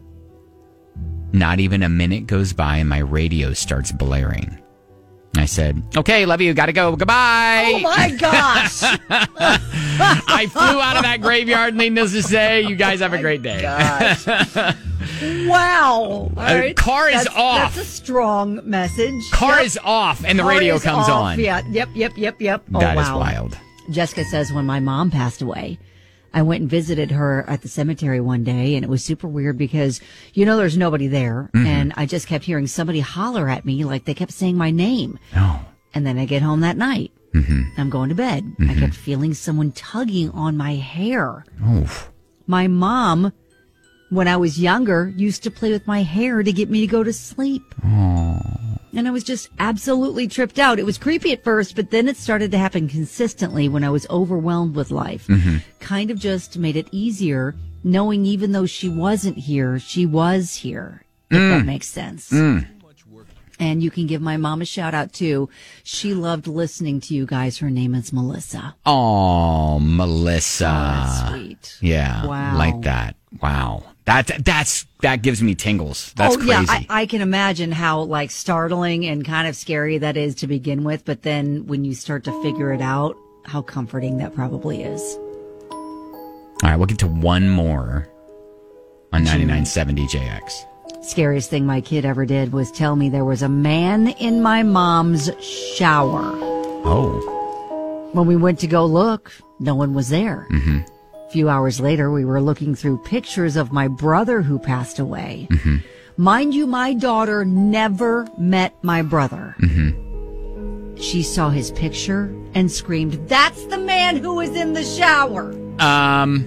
Not even a minute goes by, and my radio starts blaring. I said, okay, love you, gotta go, goodbye. Oh, my gosh. I flew out of that graveyard, needless to say. You guys have a great day. Wow. All right. car is That's- off. That's a strong message. Car Yep. is off, and the Car radio is comes off. on. Yeah. Yep. Yep. Yep. Yep. Oh, That is wow. wild. Jessica says when my mom passed away, I went and visited her at the cemetery one day, and it was super weird because, you know, there's nobody there. Mhm. And I just kept hearing somebody holler at me like they kept saying my name. Oh. And then I get home that night. Mm-hmm. I'm going to bed. I Mhm. kept feeling someone tugging on my hair. Oh. My mom, when I was younger, used to play with my hair to get me to go to sleep. Oh. And I was just absolutely tripped out. It was creepy at first, but then it started to happen consistently when I was overwhelmed with life. Mm-hmm. Kind of just made it easier knowing even though she wasn't here, she was here, if Mm. that makes sense. Mm. And you can give my mom a shout out too. She loved listening to you guys. Her name is Melissa. Oh, Melissa. Oh, that's sweet. Yeah. Wow. Like that. Wow. That that's that gives me tingles. That's oh, crazy. yeah. I, I can imagine how like startling and kind of scary that is to begin with. But then when you start to figure it out, how comforting that probably is. All right, we'll get to one more on ninety-nine point seven D J X. Scariest thing my kid ever did was tell me there was a man in my mom's shower. Oh. When we went to go look, no one was there. Mm-hmm. A few hours later, we were looking through pictures of my brother who passed away. Mm-hmm. Mind you, my daughter never met my brother. Mm-hmm. She saw his picture and screamed, "That's the man who was in the shower." Um.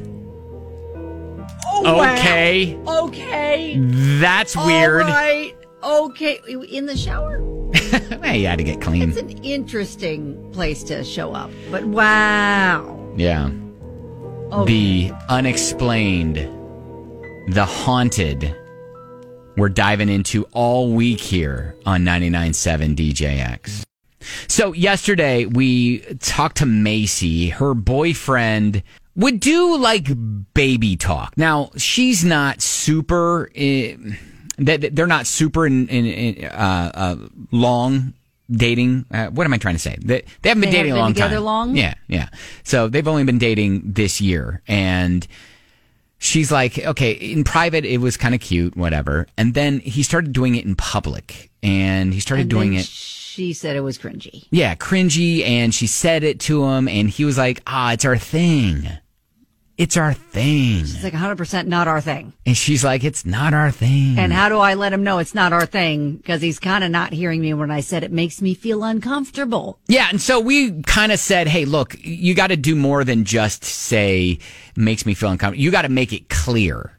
Oh, wow. Okay. Okay. That's weird. All right. Okay. In the shower? Hey, you had to get clean. It's an interesting place to show up, but wow. Yeah. Okay. The unexplained, the haunted, we're diving into all week here on ninety-nine point seven D J X. So yesterday we talked to Macy. Her boyfriend would do like baby talk. Now, she's not super, uh, they're not super in, in, in uh, uh, long dating. Uh, what am I trying to say? They, they haven't been They dating haven't a long been together time. long? Yeah, yeah. So they've only been dating this year. And she's like, okay, in private, it was kind of cute, whatever. And then he started doing it in public. And he started And doing then it. She said it was cringy. Yeah, cringy. And she said it to him. And he was like, ah, it's our thing. It's our thing. It's like one hundred percent not our thing. And she's like, it's not our thing. And how do I let him know it's not our thing? Because he's kind of not hearing me when I said it makes me feel uncomfortable. Yeah, and so we kind of said, hey, look, you got to do more than just say makes me feel uncomfortable. You got to make it clear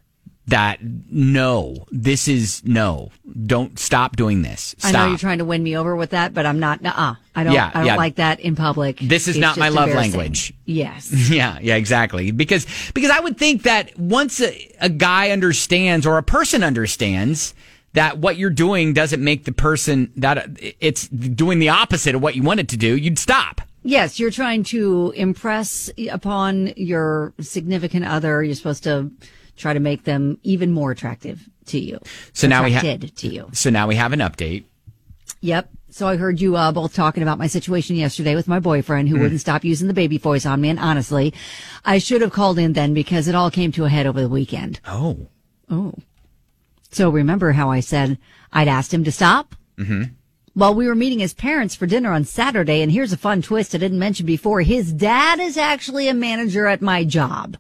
that no, this is no, don't stop doing this. Stop. I know you're trying to win me over with that, but I'm not. Nuh-uh. I don't. Yeah, I don't yeah. like that in public. This is It's not my just love embarrassing. language. Yes. Yeah, yeah, exactly. Because because I would think that once a, a guy understands or a person understands that what you're doing doesn't make the person that it's doing the opposite of what you want it to do, you'd stop. Yes, you're trying to impress upon your significant other. You're supposed to try to make them even more attractive to you. So now we have Attracted to you. So now we have an update. Yep. So I heard you uh, both talking about my situation yesterday with my boyfriend who Mm. wouldn't stop using the baby voice on me. And honestly, I should have called in then because it all came to a head over the weekend. Oh. Oh. So remember how I said I'd asked him to stop? Mm-hmm. Well, we were meeting his parents for dinner on Saturday, and here's a fun twist I didn't mention before. His dad is actually a manager at my job.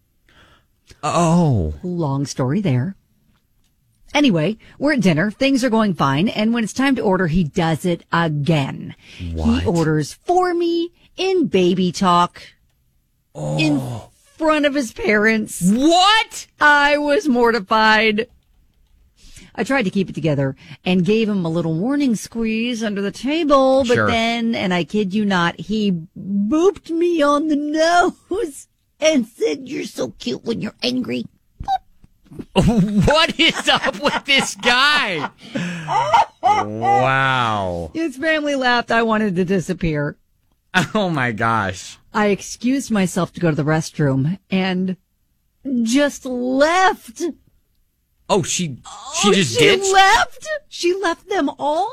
Oh. Long story there. Anyway, we're at dinner. Things are going fine. And when it's time to order, he does it again. What? He orders for me in baby talk Oh. in front of his parents. What? I was mortified. I tried to keep it together and gave him a little warning squeeze under the table. But Sure. then, and I kid you not, he booped me on the nose and said, "You're so cute when you're angry." What is up with this guy? Wow. His family laughed. I wanted to disappear. Oh my gosh. I excused myself to go to the restroom and just left. Oh, she she Oh, just she ditched? left? She left them all?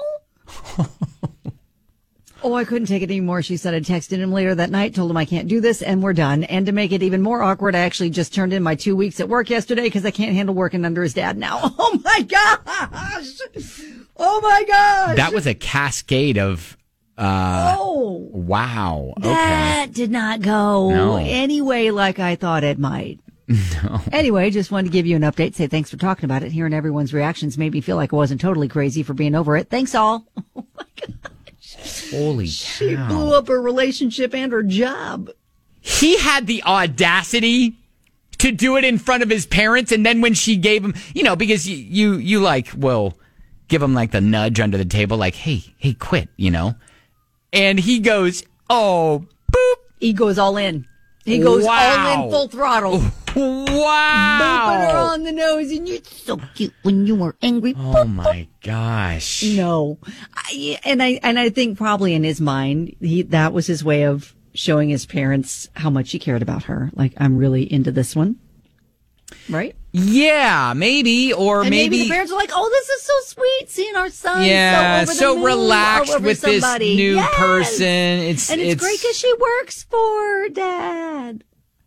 Oh, I couldn't take it anymore. She said I texted him later that night, told him I can't do this, and we're done. And to make it even more awkward, I actually just turned in my two weeks at work yesterday because I can't handle working under his dad now. Oh, my gosh. Oh, my gosh. That was a cascade of uh Oh. wow. Okay. That did not go No. anyway like I thought it might. No. Anyway, just wanted to give you an update. Say thanks for talking about it. Hearing everyone's reactions made me feel like I wasn't totally crazy for being over it. Thanks all. Oh my gosh. Holy She cow. blew up her relationship and her job. He had the audacity to do it in front of his parents, and then when she gave him, you know, because you you, you like, well, give him like the nudge under the table, like, hey, hey, quit, you know? And he goes, oh, boop. He goes all in. He goes Wow. all in full throttle. Wow. Booping her on the nose, and you're so cute when you were angry. Oh my gosh. No, I, and I and I think probably in his mind, he that was his way of showing his parents how much he cared about her. Like, I'm really into this one, right? Yeah, maybe, or And maybe, maybe, the parents are like, "Oh, this is so sweet, seeing our son yeah, so, over the so moon relaxed over with somebody." this new Yes! person. It's and it's, it's great because she works for Dad.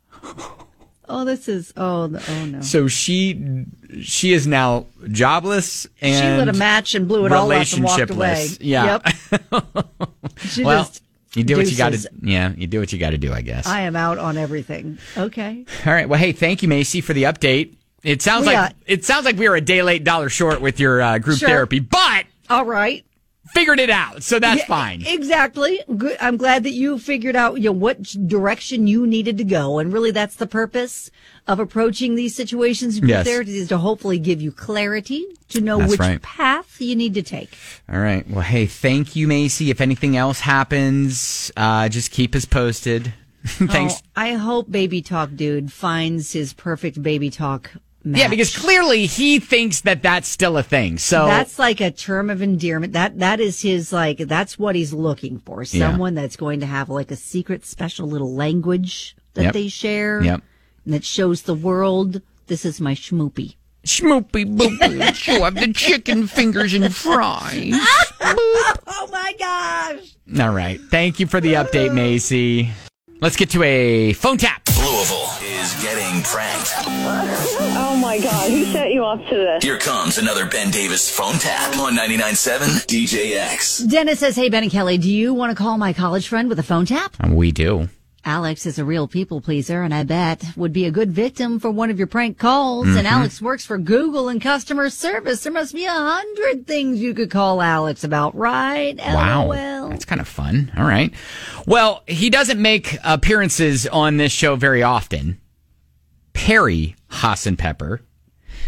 Oh, this is oh the, oh no. So she she is now jobless and She lit a match and blew it all up and walked away. relationshipless. Yeah. Yep. She well, just you do what you got to. deuces. Yeah, you do what you got to do, I guess. I am out on everything. Okay. All right. Well, hey, thank you, Macy, for the update. It sounds We like got- it sounds like we were a day late, dollar short with your uh, group Sure. therapy, but All right. figured it out, so that's Yeah, fine. Exactly. Good. I'm glad that you figured out, you know, what direction you needed to go. And really, that's the purpose of approaching these situations in Yes. therapy, is to hopefully give you clarity to know That's which right. path you need to take. All right. Well, hey, thank you, Macy. If anything else happens, uh, just keep us posted. Thanks. Oh, I hope Baby Talk Dude finds his perfect Baby Talk match. Yeah, because clearly he thinks that that's still a thing. So that's like a term of endearment. That that is his, like, that's what he's looking for. Yeah. Someone that's going to have like a secret, special little language that Yep. they share. Yep. And that shows the world, this is my schmoopy. Schmoopy boopy. Show up the chicken fingers and fries. Oh my gosh. All right. Thank you for the update, Macy. Let's get to a phone tap. Louisville is getting pranked. Oh my God, who set you up to this? Here comes another Ben Davis phone tap on ninety-nine point seven D J X. Dennis says, hey, Ben and Kelly, do you want to call my college friend with a phone tap? We do. Alex is a real people pleaser, and I bet would be a good victim for one of your prank calls. Mm-hmm. And Alex works for Google and customer service. There must be a hundred things you could call Alex about, right? Wow. LOL. That's kind of fun. All right. Well, he doesn't make appearances on this show very often. Perry Hassenpepper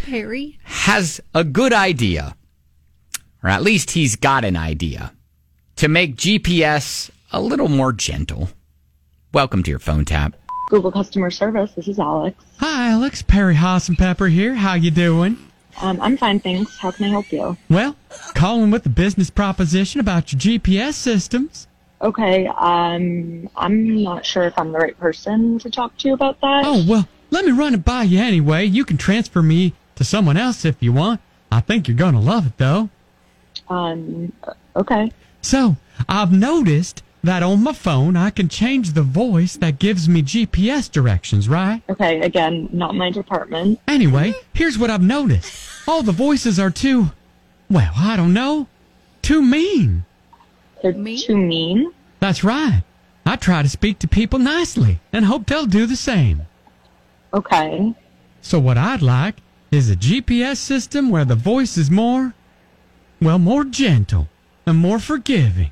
Perry has a good idea, or at least he's got an idea, to make G P S a little more gentle. Welcome to your phone tap. Google customer service. This is Alex. Hi, Alex. Perry Hassenpepper here. How you doing? Um, I'm fine, thanks. How can I help you? Well, calling with a business proposition about your G P S systems. Okay, um, I'm not sure if I'm the right person to talk to about that. Oh, well, let me run it by you anyway. You can transfer me to someone else if you want. I think you're going to love it, though. Um, okay. So, I've noticed that on my phone, I can change the voice that gives me G P S directions, right? Okay, again, not my department. Anyway, here's what I've noticed. All the voices are too, well, I don't know, too mean. They're mean? Too mean? That's right. I try to speak to people nicely and hope they'll do the same. Okay. So what I'd like is a G P S system where the voice is more, well, more gentle and more forgiving.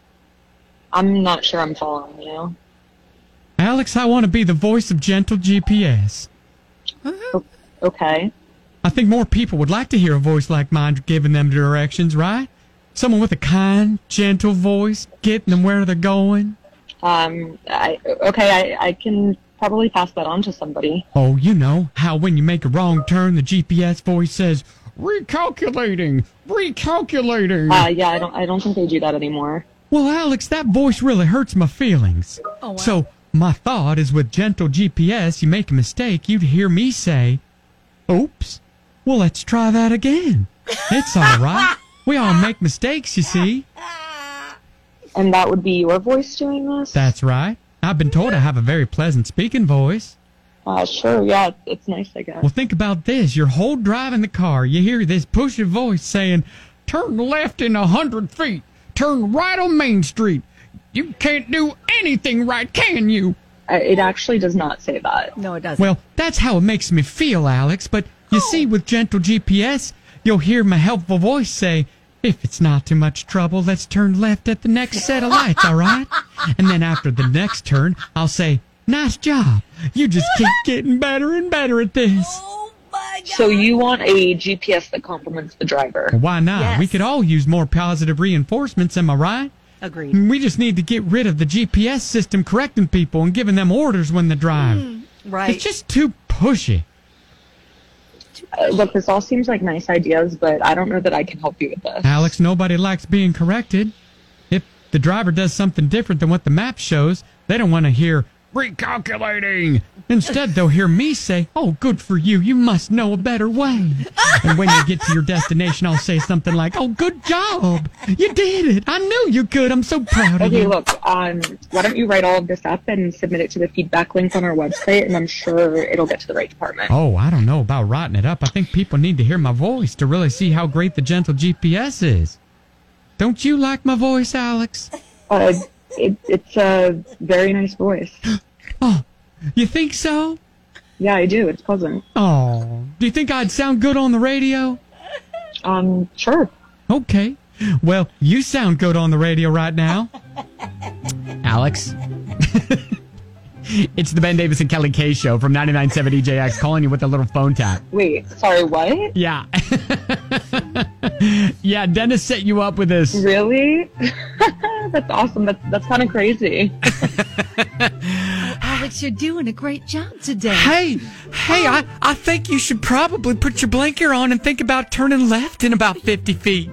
I'm not sure I'm following you. Alex, I want to be the voice of gentle G P S. O- okay. I think more people would like to hear a voice like mine giving them directions, right? Someone with a kind, gentle voice, getting them where they're going. Um, I, okay, I, I can probably pass that on to somebody. Oh, you know, how when you make a wrong turn, the G P S voice says, recalculating, recalculating. Uh, yeah, I don't, I don't think they do that anymore. Well, Alex, that voice really hurts my feelings. Oh, wow. So, my thought is with gentle G P S, you make a mistake, you'd hear me say, oops, well, let's try that again. It's all right. We all make mistakes, you see. And that would be your voice doing this? That's right. I've been told I have a very pleasant speaking voice. Uh, sure, yeah, it's nice, I guess. Well, think about this. Your whole drive in the car, you hear this pushy voice saying, turn left in a hundred feet. Turn right on Main Street. You can't do anything right, can you? Uh, it actually does not say that. No, it doesn't. Well, that's how it makes me feel, Alex. But you oh. see, with gentle G P S, you'll hear my helpful voice say, if it's not too much trouble, let's turn left at the next set of lights, all right? And then after the next turn, I'll say, nice job. You just keep getting better and better at this. Oh, my God. So you want a G P S that complements the driver? Well, why not? Yes. We could all use more positive reinforcements, am I right? Agreed. We just need to get rid of the G P S system correcting people and giving them orders when they drive. Mm, right. It's just too pushy. Uh, look, this all seems like nice ideas, but I don't know that I can help you with this. Alex, nobody likes being corrected. If the driver does something different than what the map shows, they don't want to hear, recalculating. Instead, they'll hear me say, oh, good for you. You must know a better way. And when you get to your destination, I'll say something like, oh, good job. You did it. I knew you could. I'm so proud of Okay, you. look, um, why don't you write all of this up and submit it to the feedback link on our website, and I'm sure it'll get to the right department. Oh, I don't know about writing it up. I think people need to hear my voice to really see how great the gentle G P S is. Don't you like my voice, Alex? Uh, it, it's a very nice voice. Oh, you think so? Yeah, I do. It's pleasant. Oh, do you think I'd sound good on the radio? Um, sure. Okay. Well, you sound good on the radio right now. Alex. It's the Ben Davis and Kelly K Show from ninety-nine point seven D J X calling you with a little phone tap. Wait, sorry, what? Yeah. Yeah, Dennis set you up with this. Really? That's awesome. That's, that's kind of crazy. Alex, you're doing a great job today. Hey, hey, I, I think you should probably put your blinker on and think about turning left in about fifty feet.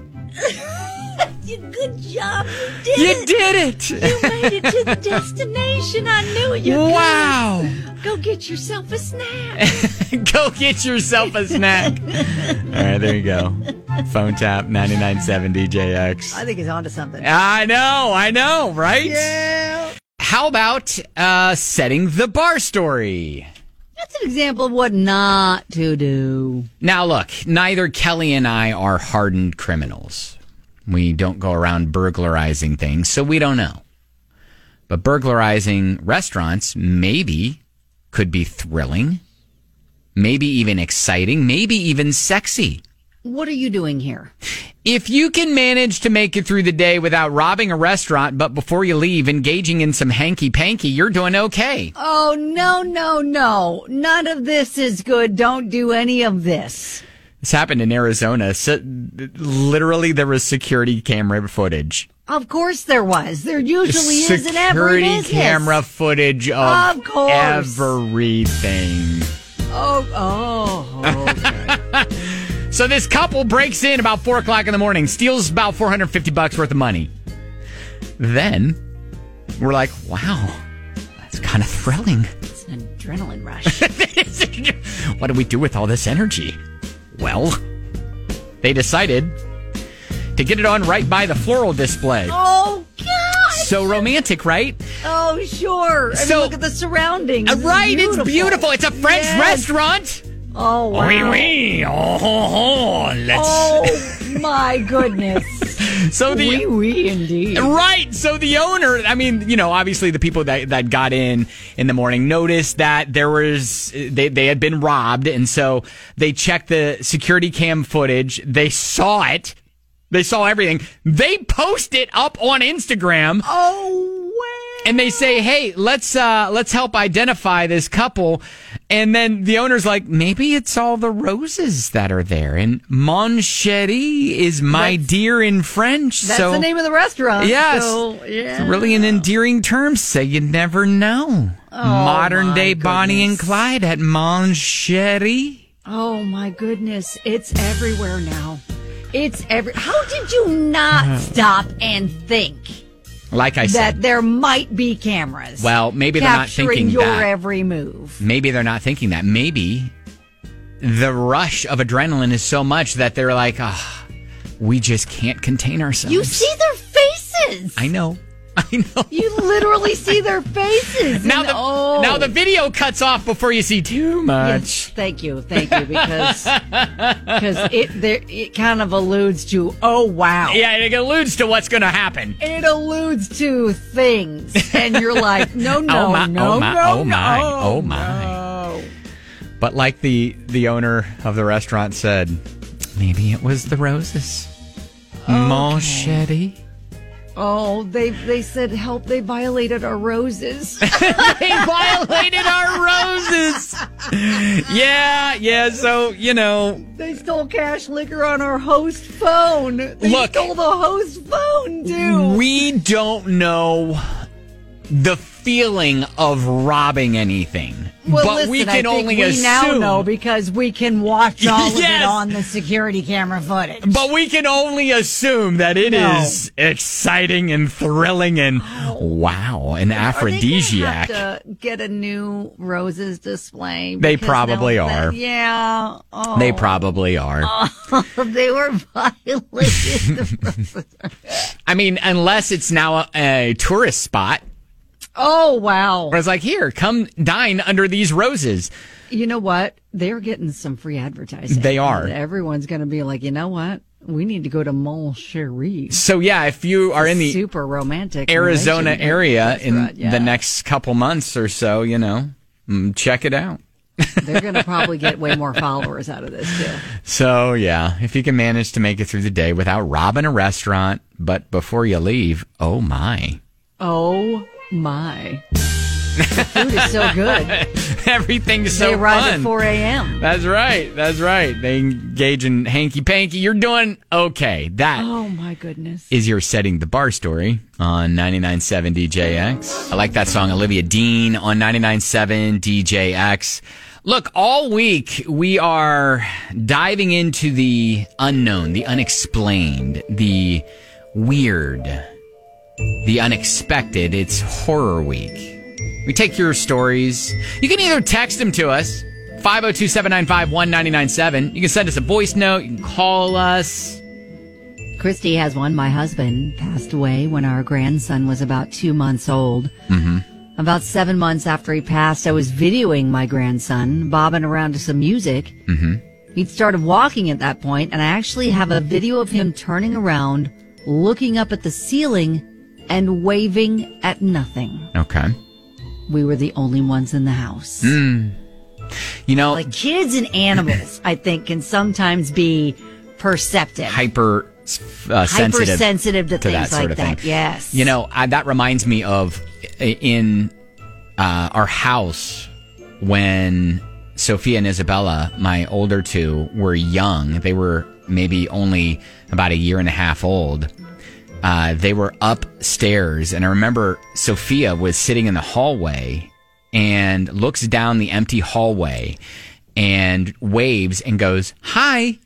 Good job. You did You it. did it. You made it to the destination. I knew you could. Wow. Go get yourself a snack. Go get yourself a snack. All right, there you go. Phone tap, ninety-nine point seven D J X. I think he's onto something. I know, I know, right? Yeah. How about uh, setting the bar story? That's an example of what not to do. Now, look, neither Kelly and I are hardened criminals. We don't go around burglarizing things, so we don't know. But burglarizing restaurants maybe could be thrilling, maybe even exciting, maybe even sexy. What are you doing here? If you can manage to make it through the day without robbing a restaurant, but before you leave, engaging in some hanky-panky, you're doing okay. Oh, no, no, no. None of this is good. Don't do any of this. This happened in Arizona. So, literally, there was security camera footage. Of course there was. There usually is in every business. Security camera footage of, of course. everything. Oh, oh, okay. So this couple breaks in about four o'clock in the morning, steals about four hundred fifty bucks worth of money. Then we're like, wow, that's kind of thrilling. It's an adrenaline rush. What do we do with all this energy? Well, they decided to get it on right by the floral display. Oh, God! So romantic, right? Oh, sure. I So- mean, look at the surroundings. Uh, It's right, beautiful. it's beautiful. It's a French Yes. restaurant. Oh, wow. Oui, oui. Oh, oh, oh. Let's... Oh, my goodness. So the Oui, oui, indeed. Right. So the owner, I mean, you know, obviously the people that, that got in in the morning noticed that there was, they, they had been robbed. And so they checked the security cam footage. They saw it. They saw everything. They post it up on Instagram. Oh, wow. And they say, hey, let's uh, let's help identify this couple. And then the owner's like, maybe it's all the roses that are there. And Mon Chéri is my That's- dear in French. That's so, the name of the restaurant. Yes. So, yeah. It's really an endearing term. So you never know. Oh, Modern my day Bonnie and goodness. Clyde at Mon Chéri. Oh, my goodness. It's everywhere now. It's every. How did you not stop and think Like I said. that there might be cameras? Well, maybe they're not capturing thinking your that. every move. Maybe they're not thinking that. Maybe the rush of adrenaline is so much that they're like, ah, we just can't contain ourselves. You see their faces. I know. I know. You literally see their faces. Now and- the oh. now the video cuts off before you see too much. Yes, thank you, thank you, because because it there it kind of alludes to oh wow, Yeah, it alludes to what's going to happen. it alludes to things, and you're like no no Oh, my- no oh, my- no oh, my- no, oh, my. no. But like the the owner of the restaurant said, maybe it was the roses. Mon Chéri. Oh, they they said help. They violated our roses. They violated our roses. Yeah, yeah. So you know, They stole cash liquor on our host phone. They Look. stole the host phone too. we don't know the feeling of robbing anything, Well, but listen, we can I think only we assume. now know because we can watch all of Yes. it on the security camera footage. But we can only assume that it No. is exciting and thrilling and wow, an aphrodisiac. Are they gonna have to get a new roses display? They Because probably now that- are. Yeah. Oh. They probably are. Oh, they were violated. the roses. I mean, unless it's now a, a tourist spot. Oh, wow. Where it's like, here, come dine under these roses. You know what? They're getting some free advertising. They are. Everyone's going to be like, you know what? We need to go to Mon Chéri. So yeah, if you are in the super romantic Arizona relation- area in restaurant, yeah. the next couple months or so, you know, mm, check it out. They're going to probably get way more followers out of this too. So yeah, if you can manage to make it through the day without robbing a restaurant, but before you leave, oh my. Oh my. The food is so good. Everything's so They arrive fun. at four a.m. That's right. That's right. They engage in hanky panky. You're doing okay. That Oh my goodness. is your Setting the Bar story on ninety-nine point seven D J X. I like that song, Olivia Dean on ninety-nine point seven D J X. Look, all week we are diving into the unknown, the unexplained, the weird, the unexpected. It's Horror Week. We take your stories. You can either text them to us, five oh two, seven nine five, one nine nine seven. You can send us a voice note. You can call us. Christy has one. My husband passed away when our grandson was about two months old. Mm-hmm. About seven months after he passed, I was videoing my grandson, bobbing around to some music. Mm-hmm. He'd started walking at that point, and I actually have a video of him turning around, looking up at the ceiling, and waving at nothing. Okay. We were the only ones in the house. Mm. You know, Like kids and animals, I think, can sometimes be perceptive. hyper uh, sensitive, Hypersensitive to, to that things sort like of that. thing. Yes. You know, I, that reminds me of i- in uh, our house when Sophia and Isabella, my older two, were young. They were maybe only about a year and a half old. Uh, they were upstairs, and I remember Sophia was sitting in the hallway and looks down the empty hallway and waves and goes, "Hi."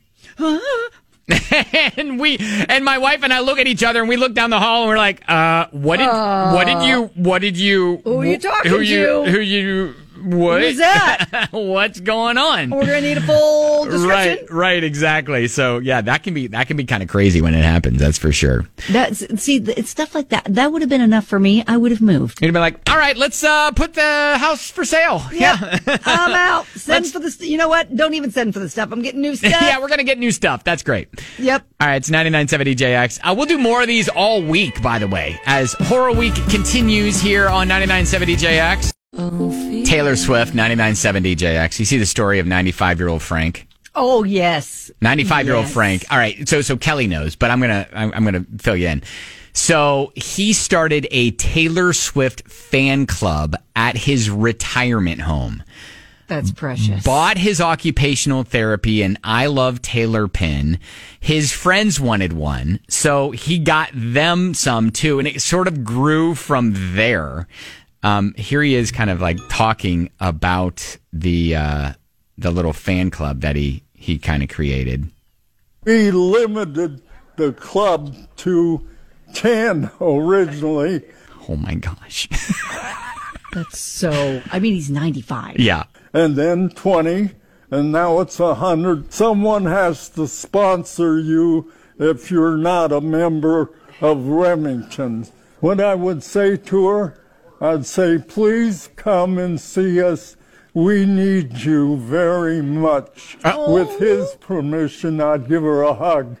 and we and my wife and I look at each other and we look down the hall and we're like, uh, what did Uh, what did you what did you Who are you talking who you to? who you what Who's that? What's going on? We're gonna need a full description. Right, right, exactly. So yeah, that can be that can be kind of crazy when it happens. That's for sure. That's see, it's stuff like that. That would have been enough for me. I would have moved. You'd be like, all right, let's uh, put the house for sale. Yep. Yeah, I'm out. Send for the. St- you know what? Don't even send for the stuff. I'm getting new stuff. yeah, we're gonna get new stuff. That's great. Yep. All right, it's ninety-nine point seven D J X. Uh, we'll do more of these all week, by the way, as Horror Week continues here on ninety-nine point seven D J X. Taylor Swift, ninety-nine point seven D J X. You see the story of ninety-five-year-old Frank? Oh yes. ninety-five-year-old Yes. Frank. All right, so so Kelly knows, but I'm gonna I'm, I'm gonna fill you in. So he started a Taylor Swift fan club at his retirement home. That's precious. Bought his occupational therapy and I Love Taylor pin. His friends wanted one, so he got them some too, and it sort of grew from there. Um, here he is kind of like talking about the uh, the little fan club that he, he kind of created. We limited the club to ten originally. Oh my gosh. That's so, I mean, he's ninety-five. Yeah. And then twenty, and now it's one hundred. Someone has to sponsor you if you're not a member of Remington's. What I would say to her, I'd say, please come and see us. We need you very much. Oh. With his permission, I'd give her a hug.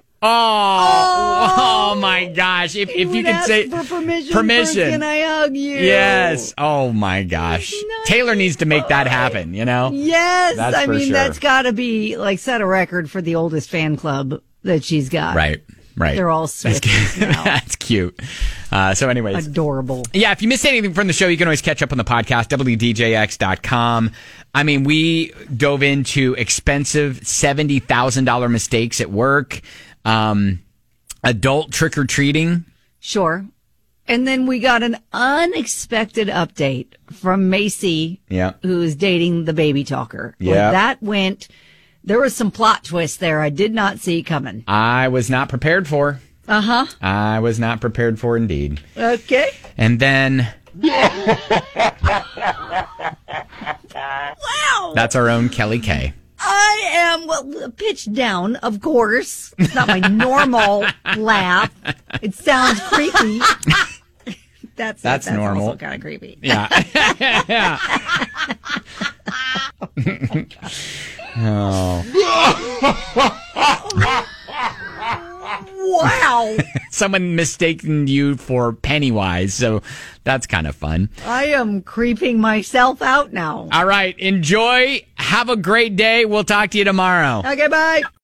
Oh, oh, my gosh. If, if you could say for permission, permission. first, can I hug you? Yes. Oh my gosh. Taylor needs to make that happen, you know? Yes. That's I for mean, sure. that's got to be like set a record for the oldest fan club that she's got. Right. Right. They're all That's Swifties cute. now. That's cute. Uh, so anyways. Adorable. Yeah, if you missed anything from the show, you can always catch up on the podcast, W D J X dot com. I mean, we dove into expensive seventy thousand dollars mistakes at work, um, adult trick-or-treating. Sure. And then we got an unexpected update from Macy, Yeah. who's dating the baby talker. Like, Yeah. that went, there was some plot twists there I did not see coming. I was not prepared for. Uh-huh. I was not prepared for indeed. Okay. And then Wow. that's our own Kelly K. I am well, pitched down, of course. It's not my normal laugh. It sounds creepy. That's That's that's normal. also kind of creepy. Yeah. yeah. Oh. Wow. Someone mistaken you for Pennywise, so that's kind of fun. I am creeping myself out now. All right, enjoy. Have a great day. We'll talk to you tomorrow. Okay, bye.